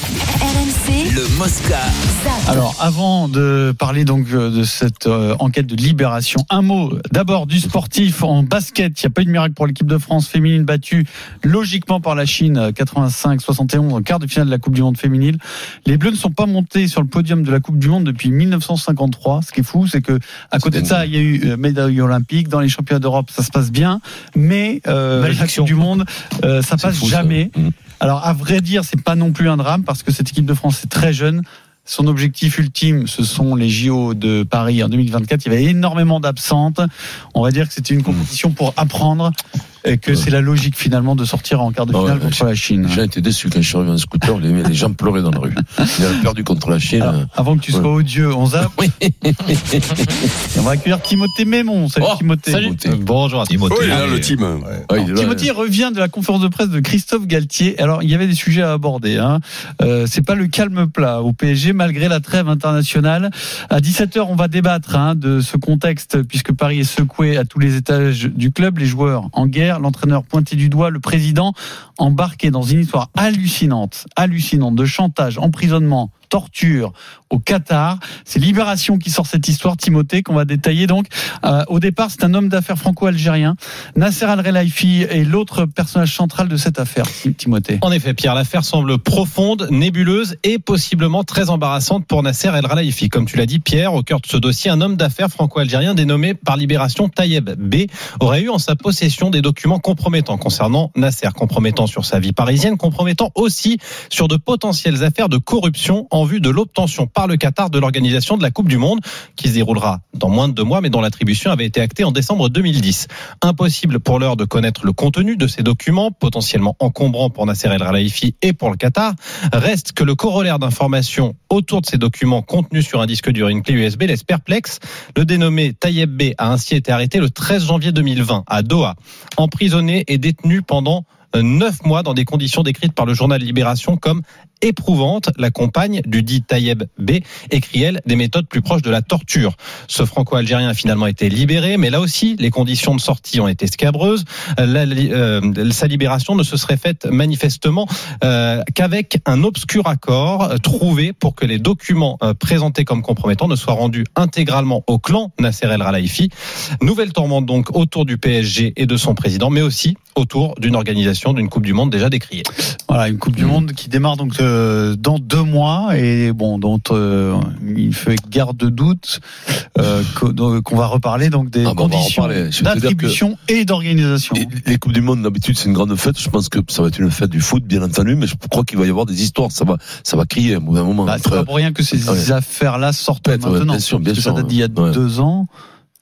R M C, le Mosca. Alors, avant de parler donc de cette euh, enquête de Libération, un mot d'abord du sportif en basket. Il n'y a pas eu de miracle pour l'équipe de France féminine battue logiquement par la Chine quatre-vingt-cinq soixante et onze en quart de finale de la Coupe du Monde féminine. Les Bleus ne sont pas montés sur le podium de la Coupe du Monde depuis mille neuf cent cinquante-trois. Ce qui est fou, c'est que à côté de ça, il y a eu médaille olympique dans les championnats d'Europe, ça se passe bien, mais euh, la Coupe du Monde, euh, ça passe fou, jamais. Ça. Alors, à vrai dire, c'est pas non plus un drame parce que cette équipe de France est très jeune. Son objectif ultime, ce sont les J O de Paris en deux mille vingt-quatre. Il y avait énormément d'absentes. On va dire que c'était une compétition pour apprendre et que c'est la logique finalement de sortir en quart de finale oh, contre la Chine. J'ai été déçu quand je suis arrivé en scooter. Les, les gens pleuraient dans la rue. Ils avaient perdu contre la Chine. Alors, avant que tu sois ouais. odieux, on zappe. Oui. On va accueillir Timothée Mémon. Salut oh, Timothée. Salut. Bonjour Timothée. Oh, il est là le team. Ouais. Alors, là, Timothée ouais. revient de la conférence de presse de Christophe Galtier. Alors il y avait des sujets à aborder. Hein. Euh, c'est pas le calme plat au P S G malgré la trêve internationale. À dix-sept heures, on va débattre hein, de ce contexte puisque Paris est secoué à tous les étages du club, les joueurs en guerre, l'entraîneur pointé du doigt, le président embarqué dans une histoire hallucinante, hallucinante de chantage, emprisonnement, torture au Qatar. C'est Libération qui sort cette histoire, Timothée, qu'on va détailler donc. Euh, au départ, c'est un homme d'affaires franco-algérien. Nasser Al-Khelaifi est l'autre personnage central de cette affaire, Timothée. En effet, Pierre, l'affaire semble profonde, nébuleuse et possiblement très embarrassante pour Nasser Al-Khelaifi. Comme tu l'as dit, Pierre, au cœur de ce dossier, un homme d'affaires franco-algérien dénommé par Libération Tayeb B aurait eu en sa possession des documents compromettants concernant Nasser, compromettants sur sa vie parisienne, compromettants aussi sur de potentielles affaires de corruption en vue de l'obtention par le Qatar de l'organisation de la Coupe du Monde qui se déroulera dans moins de deux mois mais dont l'attribution avait été actée en décembre deux mille dix. Impossible pour l'heure de connaître le contenu de ces documents, potentiellement encombrants pour Nasser El-Khelaifi et pour le Qatar. Reste que le corollaire d'informations autour de ces documents contenus sur un disque dur et une clé U S B laisse perplexe. Le dénommé Tayeb B a ainsi été arrêté le treize janvier deux mille vingt à Doha, emprisonné et détenu pendant neuf mois dans des conditions décrites par le journal Libération comme éprouvante. La compagne du dit Tayeb B écrit, elle, des méthodes plus proches de la torture. Ce franco-algérien a finalement été libéré, mais là aussi, les conditions de sortie ont été scabreuses. La, euh, sa libération ne se serait faite manifestement euh, qu'avec un obscur accord trouvé pour que les documents euh, présentés comme compromettants ne soient rendus intégralement au clan Nasser El-Khelaifi. Nouvelle tourmente donc autour du P S G et de son président, mais aussi autour d'une organisation d'une Coupe du Monde déjà décriée. Voilà, une Coupe du Monde qui démarre donc euh, dans deux mois et bon, dont euh, il fait garde de doute euh, qu'on va reparler donc des ah, conditions d'attribution et d'organisation. Les, les Coupes du Monde d'habitude c'est une grande fête. Je pense que ça va être une fête du foot bien entendu, mais je crois qu'il va y avoir des histoires. Ça va, ça va crier à un moment. Bah, c'est pas pour rien que ces ouais. affaires-là sortent ouais, maintenant. Ouais, bien sûr, bien parce que sûr. ça date d'il y a ouais. deux ans.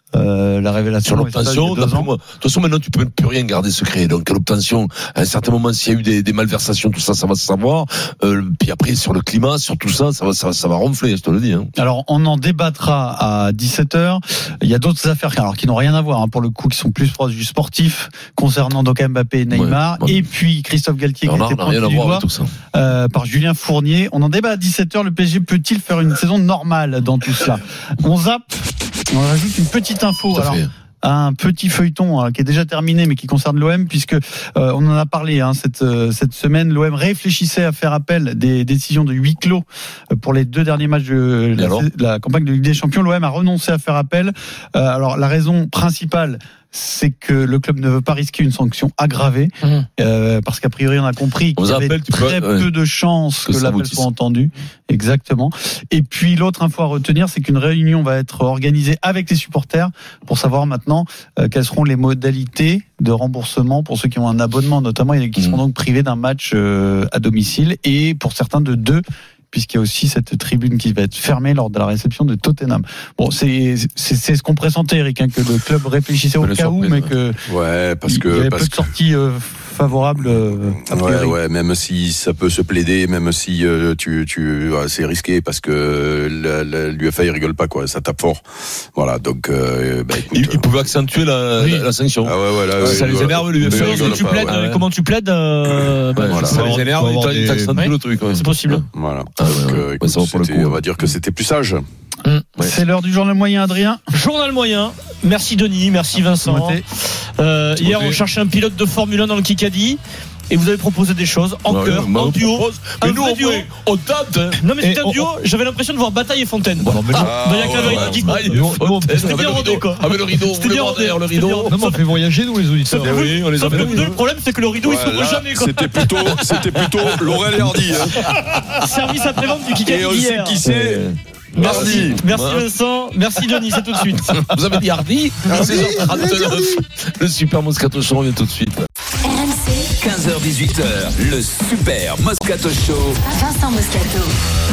Euh, la révélation. Sur l'obtention, d'après moi. De toute façon, maintenant, tu peux plus rien garder secret. Donc, à l'obtention, à un certain moment, s'il y a eu des, des malversations, tout ça, ça va se savoir. Euh, puis après, sur le climat, sur tout ça, ça va, ça va, ça va ronfler, je te le dis. Hein. Alors, on en débattra à dix-sept heures. Il y a d'autres affaires, alors, qui n'ont rien à voir, hein, pour le coup, qui sont plus proches du sportif, concernant donc Mbappé et Neymar. Ouais, ouais. Et puis, Christophe Galtier, alors, qui a été pointé du doigt, euh, par Julien Fournier. On en débat à dix-sept heures. Le P S G peut-il faire une saison normale dans tout cela? On zappe. On rajoute une petite info. Alors, un petit feuilleton hein, qui est déjà terminé, mais qui concerne l'O M, puisque euh, on en a parlé hein, cette euh, cette semaine. L'O M réfléchissait à faire appel des décisions de huis clos pour les deux derniers matchs de la, la campagne de Ligue des Champions. L'O M a renoncé à faire appel. Euh, alors, la raison principale, c'est que le club ne veut pas risquer une sanction aggravée, mmh. euh, parce qu'a priori on a compris qu'il y avait appelle, très peux, peu ouais. de chances que, que l'appel soit entendu. Exactement. Et puis l'autre info à retenir, c'est qu'une réunion va être organisée avec les supporters pour savoir maintenant euh, quelles seront les modalités de remboursement pour ceux qui ont un abonnement notamment et qui mmh. seront donc privés d'un match euh, à domicile, et pour certains de deux, puisqu'il y a aussi cette tribune qui va être fermée lors de la réception de Tottenham. Bon, c'est c'est, c'est ce qu'on pressentait, Eric, hein, que le club réfléchissait au cas où, mais que ouais, parce que il y avait parce peu de sorties euh, favorables. Euh, ouais, ouais, même si ça peut se plaider, même si euh, tu tu ouais, c'est risqué parce que l'U F A il rigole pas quoi, ça tape fort. Voilà, donc euh, bah, écoute, il, il pouvait accentuer la, oui. la, la sanction. Ah ouais, ouais, là, ça ouais, les énerve l'U F A. Comment tu plaides ouais. Comment tu plaides euh, bah, voilà. Ça les énerve, il t'accentue le truc. C'est possible. Voilà. Ah, donc, euh, écoute, ouais, on va dire que c'était plus sage. Mmh. Ouais. C'est l'heure du journal moyen, Adrien. Journal moyen. Merci Denis, merci Vincent. Euh, hier, on cherchait un pilote de Formule un dans le Kikadi. Et vous avez proposé des choses en bah chœur, oui, en duo. Mais un nous, vrai duo. On tente. Non, mais c'était un duo. On... J'avais l'impression de voir Bataille et Fontaine. Bon, non, mais ah, dans la cavalerie C'était bien rodé, quoi. Ah, mais le rideau. C'était bien rodé, le rideau. Non, mais on fait voyager, nous, les auditeurs. Oui, on les a fait. Le problème, c'est que le rideau, il s'ouvre jamais, quoi. C'était plutôt, c'était plutôt Laurel et Hardy. Service après-vente du Kikadi. Et on sait qui c'est. Merci, merci Vincent, merci Denis, c'est tout de suite. Vous avez dit Hardy, seize heures trente-neuf. Le Super Moscato Show revient tout de suite. R M C, quinze heures dix-huit heures, le Super Moscato Show. Vincent Moscato.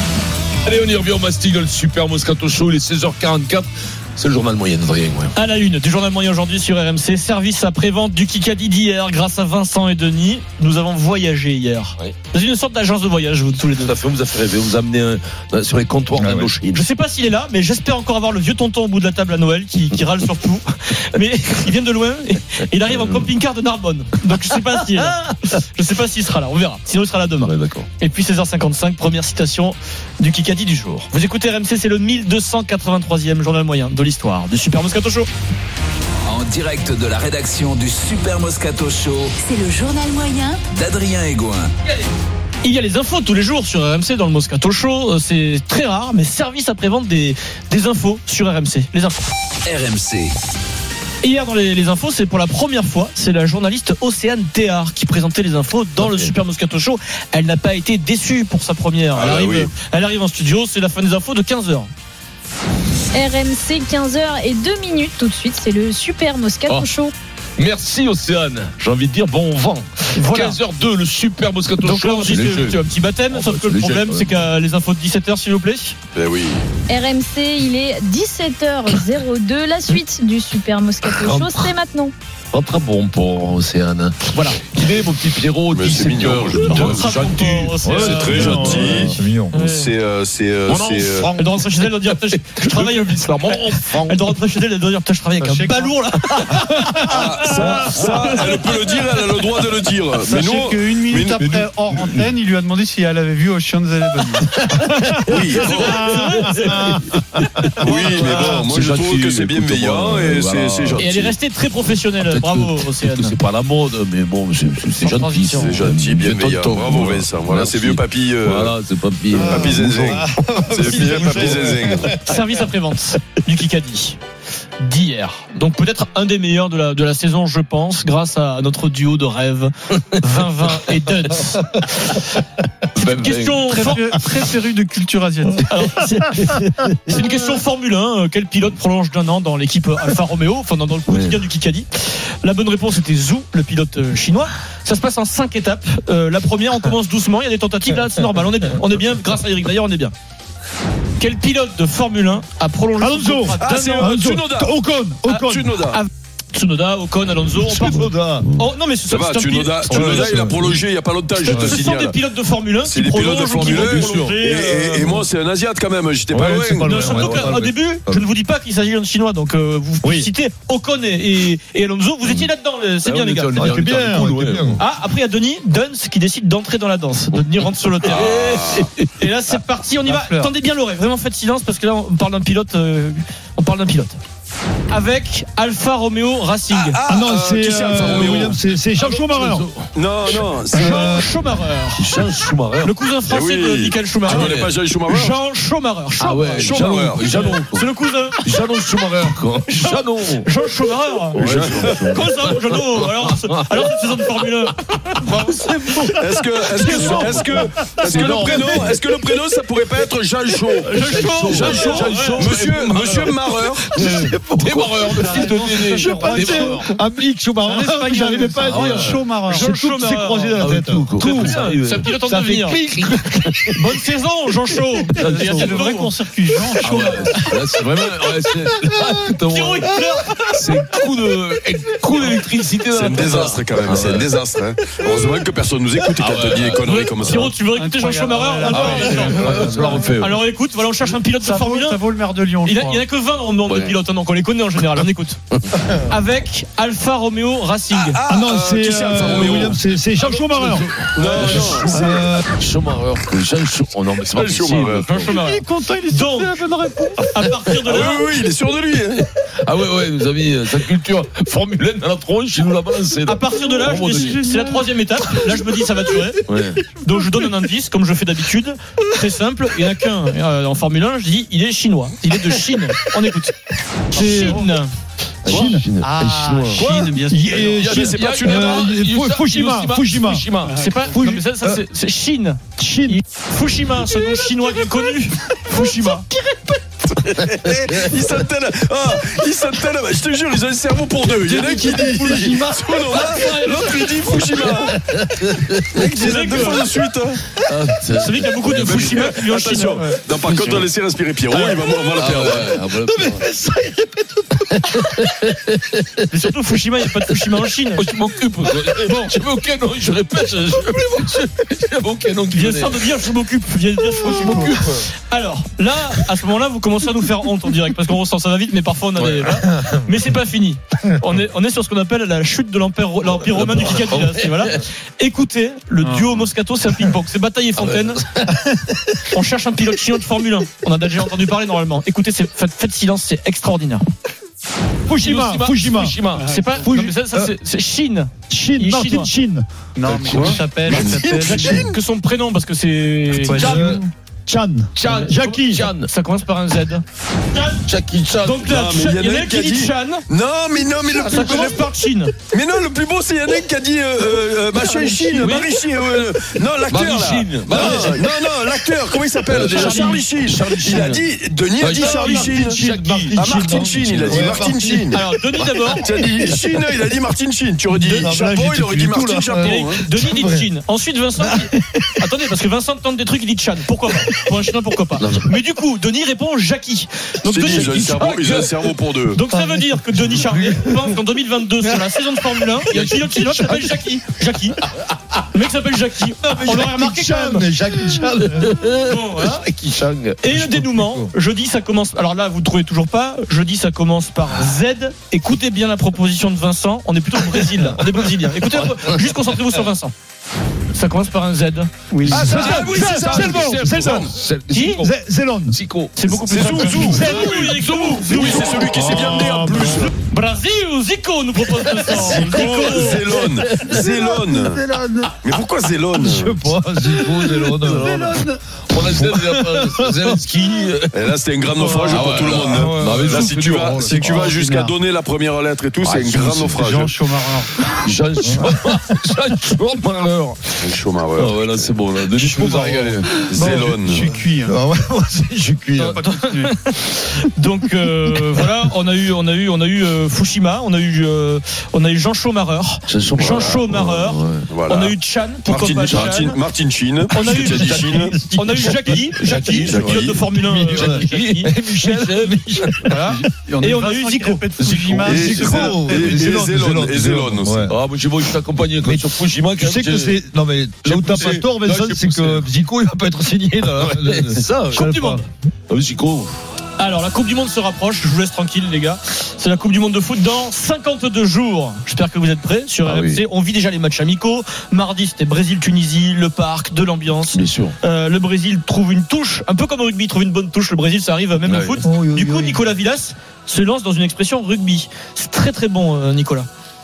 Allez, on y revient, on mastigue le Super Moscato Show, il est seize heures quarante-quatre. C'est le journal moyen, Adrien. Ouais. À la une du journal moyen aujourd'hui sur R M C, service après-vente du Kikadi d'hier grâce à Vincent et Denis. Nous avons voyagé hier. Oui. Dans une sorte d'agence de voyage, vous tous les deux. Tout à fait, on vous a fait rêver, on vous a amené un, sur les comptoirs ah, d'Indochine. Ouais. Je sais pas s'il est là, mais j'espère encore avoir le vieux tonton au bout de la table à Noël qui, qui râle sur tout. Mais il vient de loin et, et il arrive en camping-car de Narbonne. Donc je sais pas s'il est là. Je sais pas s'il sera là, on verra. Sinon il sera là demain. Ouais, d'accord. Et puis seize heures cinquante-cinq, première citation du Kikadi du jour. Vous écoutez R M C, c'est le mille deux cent quatre-vingt-troisième journal moyen de l'histoire du Super Moscato Show. En direct de la rédaction du Super Moscato Show, c'est le journal moyen d'Adrien Egoin. Il y a les infos tous les jours sur R M C dans le Moscato Show. C'est très rare, mais service après-vente des, des infos sur R M C. Les infos. R M C. Hier dans les, les infos, c'est pour la première fois, c'est la journaliste Océane Théard qui présentait les infos dans okay. le Super Moscato Show. Elle n'a pas été déçue pour sa première. Elle, ah, arrive, oui. elle arrive en studio, c'est la fin des infos de quinze heures. R M C, quinze heures et deux minutes tout de suite, c'est le Super Moscato oh. Show. Merci Océane, j'ai envie de dire bon vent. Voilà. quinze heures deux, le Super Moscato Donc, Show. Donc tu as un petit baptême, oh, sauf que le problème ouais. c'est qu'à les infos de dix-sept heures s'il vous plaît. Ben oui. R M C, il est dix-sept heures deux, la suite du Super Moscato Show, c'est maintenant. Pas très bon pour Océane. Voilà. Il est mon petit Pierrot, c'est mignon. C'est gentil. C'est très gentil. C'est mignon. C'est c'est elle doit rentrer chez elle, elle doit dire je travaille avec Elle doit rentrer chez elle, elle doit dire je travaille avec un balourd là. Ça, ça, elle peut le dire, elle a le droit de le dire. Mais nous, qu'une minute après hors antenne, il lui a demandé si elle avait vu Ocean's Eleven. Oui. Oui, mais bon, moi je trouve que c'est bienveillant et c'est gentil. Et elle est restée très professionnelle. Bravo Océane. C'est pas la mode, mais bon, c'est, c'est gentil. C'est gentil, bienveillant. Bravo Vincent. Voilà, c'est vieux papy. Euh, voilà, c'est papy. Euh, papy Zenzeng. C'est vieux papy Zenzeng. Service après-vente du Kikadi d'hier. Donc peut-être un des meilleurs de la, de la saison, je pense, grâce à notre duo de rêve, vingt vingt et Duns. C'est une question très, très féru de culture asiatique. Alors, c'est, c'est une question Formule un. Quel pilote prolonge d'un an dans l'équipe Alfa Romeo, enfin dans, dans le quotidien oui. du Kikadi? La bonne réponse était Zhou, le pilote chinois. Ça se passe en cinq étapes. Euh, la première, on commence doucement. Il y a des tentatives là, c'est normal. On est bien. On est bien. Grâce à Eric d'ailleurs, on est bien. Quel pilote de Formule un a prolongé Alonso. Ah, c'est Tsunoda. Ocon. Ocon. Tsunoda. Tsunoda, Ocon, Alonso. Tsunoda. Oh, non, mais ce Ça va, Tsunoda, Tsunoda, il a prolongé il n'y a pas longtemps, je te Ce sont signale. des pilotes de Formule un C'est qui des pilotes de prolongent ou qui Formule vont un. prolonger. Et, et, et moi, c'est un Asiate quand même, j'étais pas Ouais, c'est loin. pas Non, surtout qu'au début, je ne vous dis pas qu'il s'agit d'un Chinois, donc euh, vous Oui. citez Ocon et, et, et Alonso, vous étiez là-dedans, c'est Ah, bien on les gars. était- On était bien, cool, on était ouais. bien. Ah, après il y a Denis Duns qui décide d'entrer dans la danse. Denis rentre sur le terrain. Et là c'est parti, on y va. fleur. Tendez bien l'oreille, vraiment faites silence parce que là on parle d'un pilote. euh, on parle d'un pilote. Avec Alfa Romeo Racing. Ah non, euh, c'est qui c'est, euh, Alfa Romeo William, c'est c'est Jean Schumacher. Non, non, c'est. Jean Schumacher. Jean Schumacher. Le cousin français Eh oui. de Michael Tu Schumacher. connais pas Jean Schumacher Jean Schumacher. Ah ouais, Schumacher. Janon. C'est le cousin. Janon Schumacher, quoi. Janon. Jean Schumacher. Comment ça, Jeannot Alors, c'est- alors cette saison de Formule un. Est-ce que, est-ce que, est-ce que, est-ce que le prénom, est-ce que le prénom, ça pourrait pas être Jean Chaud? Jean Jean Chaud. Monsieur, monsieur Marreur. Démarreur, le fils de Dédé. Je pensais à Mick Schumacher. J'arrivais pas à dire Schumacher. Jean Tout s'est croisé dans la tête. Tout. C'est un pilote en Ça fait devenir. clic. Bonne saison, Jean Chaud. Il y a C'est des le vrai vrais court-circuit. Jean Ah ouais, là, c'est vraiment. Ouais, c'est. Là, tout Pierrot, il pleure. C'est un coup de, un coup d'électricité dans C'est la un tête. désastre quand même, c'est un désastre. Hein. Heureusement que personne nous écoute quand on dit des conneries comme ça. Pierrot, tu veux écouter Jean Schumacher? Ah Ah, ouais, d'accord. Ouais, ça l'a refait. Alors écoute, voilà, on cherche un pilote de Ça vaut, Formule ça un. vaut le maire de Lyon. Il je n'y crois. en a que vingt dans le monde de Ouais. pilotes, hein, donc on les connaît en général. On écoute. Avec Alfa Romeo Racing. Ah, Ah non, euh, c'est qui c'est, Alfa euh, Romeo William, c'est c'est Jean Schumacher. Non, non, c'est. Euh, Schumacher, que Jean Schumacher. Oh non, mais c'est pas Jean possible. Schumacher. Jean Schumacher. Il est content, il est Donc, sûr de la bonne réponse. à partir de Ah là, oui, oui, oui, il est sûr de lui. Hein. Ah ouais, ouais, nous amis, sa culture Formule un dans la tronche, il nous l'a balancé. à partir de là, je Bravo, décide- Denis. c'est la troisième étape. Là, je me dis, ça va durer. Ouais. Donc, je donne un indice, comme je fais d'habitude. Très simple. Il n'y en a qu'un euh, en Formule un. Je dis, il est chinois. Il est de Chine. On écoute. Chine. Chine. Ah, Chinois. Chine, bien sûr. Il- euh, Il y a- Chine, il y a- euh, il y a- Fu- Fukushima, Fukushima. Fukushima. C'est pas. Non, mais ça, ça, c'est- c'est Chine. Chine. Fukushima, ce nom chinois bien connu. Fukushima. Ils s'entellent. Ah, ils s'entellent. Je te jure, ils ont un cerveau pour deux. Il y en a un qui dit Fukushima. L'autre il dit Fukushima. Mec, il dit deux fois de suite. Ah, C'est vrai qu'il y a beaucoup de Fukushima qui vivent en Chine. Attention. Non, par contre, on va laisser respirer Pierrot. Il va, on va la Ah perdre. ouais, ah bah, le Mais surtout, Fukushima, il n'y a pas de Fukushima en Chine. Moi, je m'occupe. Bon, je veux aucun nom, je répète, je n'avais aucun nom qui Viens venait. sans de dire je m'occupe. Viens de dire je m'occupe. Alors, là, à ce moment-là, vous commencez à nous faire honte en direct parce qu'on ressent ça va vite, mais parfois on a des. Voilà. Mais c'est pas fini. On est, on est sur ce qu'on appelle la chute de l'empire, l'empire romain du Kikadi. Là, c'est- voilà. Écoutez, le duo Moscato, c'est un ping-pong. C'est Bataille et Fontaine. On cherche un pilote chinois de Formule un. On a déjà entendu parler normalement. Écoutez, c'est- faites, faites silence, c'est extraordinaire. Fukushima, Fukushima. Fukushima. C'est pas. Fuji- non, mais ça, ça, c'est, c'est Chine. Chine, Il est Martin chinois. Chine. Non, mais comment il s'appelle il s'appelle- Jackie, que son prénom parce que c'est. Ouais, Chan. je- Chan. Chan. Jackie. Chan. Ça commence par un Z. Jackie Chan. Donc là, Non, mais Chan- il y en a il y en a un un qui a qui dit dit- Chan. Non, mais non, mais le Ça plus commence par Chine. Mais non, le plus beau, c'est Yannick qui a dit euh, euh, machin Chine, Oui. Marie Chine. euh, non, l'acteur. Marie là. Chine. Non, Marie- non, non, l'acteur, comment il s'appelle Euh, déjà Charlie- Charlie Chine. Charlie Il a Chine. dit, Denis a Ah, dit non, Charlie Martin Chine. Chine, Ah, Martin Martin Chine. Chine, il a dit Ouais, Martin Martin Chine. Alors, Denis d'abord. Tu as dit Chine, il a dit Martin Chine. Tu aurais dit Non, mais là, chapeau, j'étais il aurait plus dit du tout, Martin là. chapeau. Et hein. Denis dit Chine. Ensuite, Vincent. dit- Attendez, parce que Vincent tente des trucs, il dit Chan. Pourquoi pas Pour un chinois, pourquoi pas Mais du coup, Denis répond Jackie. Donc, C'est dit, Denis ils ont un cerveau- ils ont un cerveau pour deux. Donc ça veut dire que Denis Charvet pense qu'en deux mille vingt-deux, sur la saison de Formule un, il y a un pilote chinois qui s'appelle Jackie. Jackie. Le mec s'appelle Jackie. On l'aurait remarqué quand même. Jackie Chan. Bon, voilà. Jackie Chan. Et le dénouement, jeudi ça commence. Alors là, vous ne trouvez toujours pas. Jeudi ça commence par Z. Écoutez bien la proposition de Vincent. On est plutôt au Brésil. Là. On est brésilien. Écoutez, juste concentrez-vous sur Vincent. Ça commence par un Z. Oui. Ah, ça, Ah, oui, c'est ça. c'est le bon, c'est le bon. Qui Zé- Zélon. Zico. C'est beaucoup plus C'est simple. Zou, Zou. Zou, Eric Zou. Oui, c'est celui qui s'est bien né en plus. Brasil ou Zico nous propose Vincent. Zico, Zélone. Zélone. Mais pourquoi Zélone Je sais pas, Zico, Zélon. On a Zelensky. Et là, c'était un grand naufrage Ah pour ouais, tout le là, monde. ah ouais, hein. non, mais Là, Zou, si c'est tu dur, vas, hein, si c'est tu vas pas jusqu'à ordinaire. donner la première lettre et tout, c'est un c'est- grand c'est naufrage. Jean Schumacher. Jean Schumacher. Jean Schumacher. Un Schumacher. Ah ouais, là, c'est bon, là. Denis, tu nous as régalé. Zélone. Je suis cuit. hein. Ah ouais, moi aussi, je suis cuit. hein. Donc euh, voilà, on a eu, on a eu, on a eu euh, Fukushima, on a eu, euh, on a eu Jean Schumacher, Jean Schumacher. Jean Schumacher, Voilà. on a eu Chan, pourquoi Martin, pas Chan, Martin, Martin Chine. on a eu, Parce que tu as dit Chine. on a eu Pourquoi Jackie, Jackie, le pilote de Formule un. Jackie, Michel, voilà. Et on a eu Zico. Fujima, et Zico. Et Zélone. Et Zélone aussi. Ah, moi, j'ai voulu t'accompagner sur Fujima. Tu sais que c'est. Non, mais là où t'as pas tort, Vincent, c'est que Zico, il va pas être signé. C'est ça. Coupe du monde. Zico. Alors, la Coupe du Monde se rapproche. Je vous laisse tranquille, les gars. C'est la Coupe du Monde de foot dans cinquante-deux jours. J'espère que vous êtes prêts sur ah R M C. Oui. On vit déjà les matchs amicaux. Mardi, c'était Brésil-Tunisie, le parc, de l'ambiance. Bien sûr. Euh, le Brésil trouve une touche, un peu comme au rugby, trouve une bonne touche. Le Brésil, ça arrive même ah au oui. foot. Oh, oui, du coup, oui. Nicolas Villas se lance dans une expression rugby. C'est très très bon, euh, Nicolas.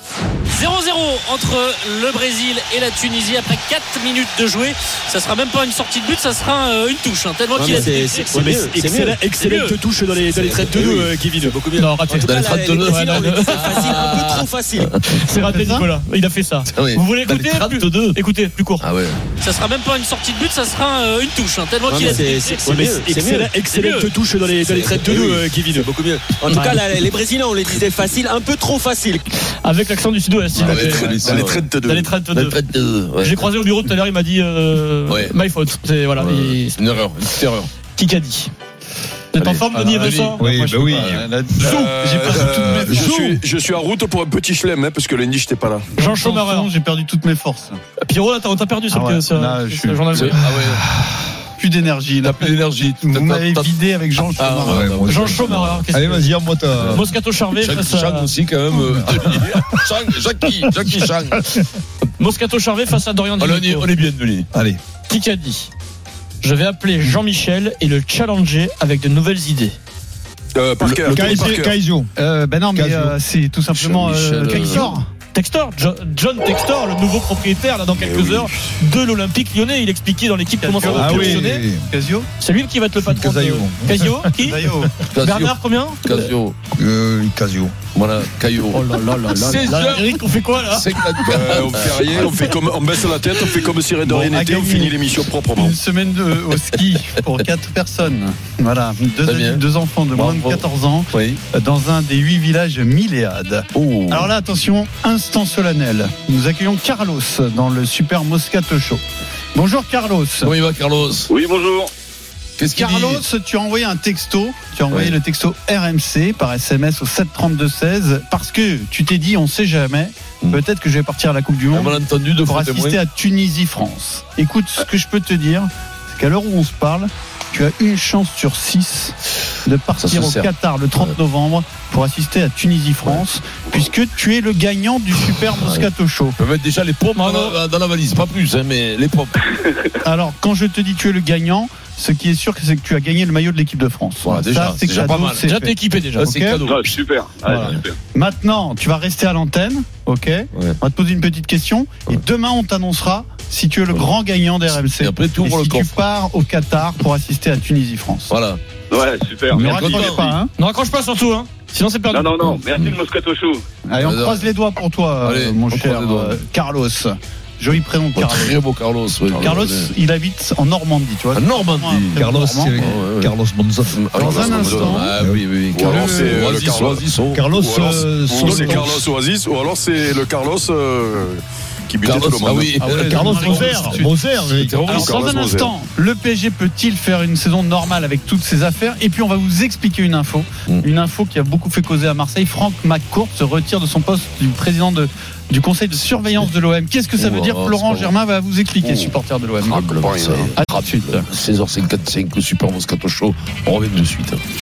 zéro zéro entre le Brésil et la Tunisie après quatre minutes de jouer. Ça sera même pas une sortie de but, ça sera euh, une touche. Hein, tellement non, qu'il a c'est, c'est, c'est, mieux, c'est excellent, excellente touche dans les, dans les traites de deux, euh, Kevin. Beaucoup mieux. Non, raté. Dans les traites de deux. C'est facile, un peu trop facile. C'est raté, Nicolas. Il a fait ça. Oui. Vous voulez écouter plus, Écoutez, plus court. Ah ouais. Ça sera même pas une sortie de but, ça sera euh, une touche. Hein, tellement non, qu'il a c'est, c'est, c'est, mieux, excellent, excellente touche dans les, dans les traites de deux, Kevin. Beaucoup mieux. En tout cas, les Brésiliens, on les disait facile, un peu trop facile. Avec l'accent du sud-ouest. Dans les trente-deux. Dans les trente-deux. Ouais. J'ai croisé au bureau tout à l'heure, il m'a dit euh, ouais. my faute. C'est voilà. Ouais, il... une erreur, une petite erreur. Qui qu'a dit? Vous êtes en forme, Denis et Vincent? Oui, bah oui. J'ai perdu toutes mes forces. Je suis en route pour un petit chelem, parce que lundi, j'étais pas là. Jean Chaumareur. J'ai perdu toutes mes forces. Pierrot, là, t'as perdu sur le journal. Ah ouais. Plus d'énergie, là, plus d'énergie. Vous m'avez vidé avec Jean Chaumareur. Ah, ouais, Jean Chaumareur. Allez, vas-y, moi t'as. Moscato Charvet. Chang aussi, quand même. Chang, Jackie, Jackie Chang. Moscato Charvet face à Dorian Dimitri. On est bien, Denis. Allez. Qui qu'a dit? Je vais appeler Jean-Michel et le challenger avec de nouvelles idées. Euh, Parker. Caizio. Euh, ben non, mais euh, c'est tout simplement euh, Textor. Textor, John, John Textor, le nouveau propriétaire là dans quelques oui. heures de l'Olympique Lyonnais. Il expliquait dans l'équipe comment ça va fonctionner. Oui. Casio. C'est lui qui va être le patron. Casio. De... Casio. Qui Casio. Bernard combien? Casio. Euh, Casio. Voilà, Caillot. Oh là là là là. là Eric, on fait quoi là? euh, On fait rien, on fait comme, on baisse la tête, on fait comme si rien de rien n'était, on finit l'émission proprement. Une semaine de, au ski pour quatre personnes. Voilà, deux, deux enfants de moins de quatorze ans oui. dans un des huit villages Milléade. Oh. Alors là, attention, instant solennel. Nous accueillons Carlos dans le Super Moscato Show. Bonjour Carlos. Comment il va Carlos? Oui, bonjour. Qu'est-ce qu'il Carlos, dit tu as envoyé un texto, tu as envoyé ouais. le texto R M C par S M S au sept trente-deux seize parce que tu t'es dit on sait jamais, mmh. peut-être que je vais partir à la Coupe du Monde entendu de pour assister à Tunisie-France. Écoute, ce que je peux te dire, c'est qu'à l'heure où on se parle, tu as une chance sur six de partir au Qatar le trente novembre pour assister à Tunisie-France, ouais. puisque tu es le gagnant du Super Moscato Show. On peut mettre déjà les pompes dans la, dans la valise, pas plus, hein, mais les pompes. Alors, quand je te dis tu es le gagnant, ce qui est sûr, c'est que tu as gagné le maillot de l'équipe de France. Voilà, déjà, ça, c'est déjà cadeau, pas mal. C'est déjà t'es équipé déjà. Okay. C'est cadeau. Ah, super. Voilà. Ah, super. Maintenant, tu vas rester à l'antenne, ok ouais. On va te poser une petite question ouais. et demain on t'annoncera si tu es le ouais. grand gagnant des R M C. Et après, tout et pour si le tu coffre. pars au Qatar pour assister à Tunisie-France. Voilà. Ouais, super. Ne raccroche pas, hein. Ne raccroche pas surtout, hein. Sinon c'est perdu. Non, non, non. Merci le Moscato Show. Allez, on Alors, croise les doigts pour toi, allez, mon cher euh, Carlos. Joli prénom, oh, Carlos. Très beau Carlos. Ouais, Carlos, il habite en Normandie, tu vois. En Normandie. Carlos, c'est ouais, ouais. Carlos Monzon. Dans un instant. Ah oui, oui, oui. Ou alors c'est le Carlos. Carlos, c'est Carlos Oasis, ou alors c'est le Carlos. Qui butait tout le monde. Ah oui, ah ouais, Carlos Moser. Moser. Alors, dans un instant, le P S G peut-il faire une saison normale avec toutes ses affaires? Et puis, on va vous expliquer une info. Mm. Une info qui a beaucoup fait causer à Marseille. Franck McCourt se retire de son poste du président de, du conseil de surveillance de l'O M. Qu'est-ce que ça veut dire? Florent Germain va vous expliquer, supporter de l'O M. À tout de suite. seize heures cinquante-cinq, le Super Moscato Show. On revient de suite.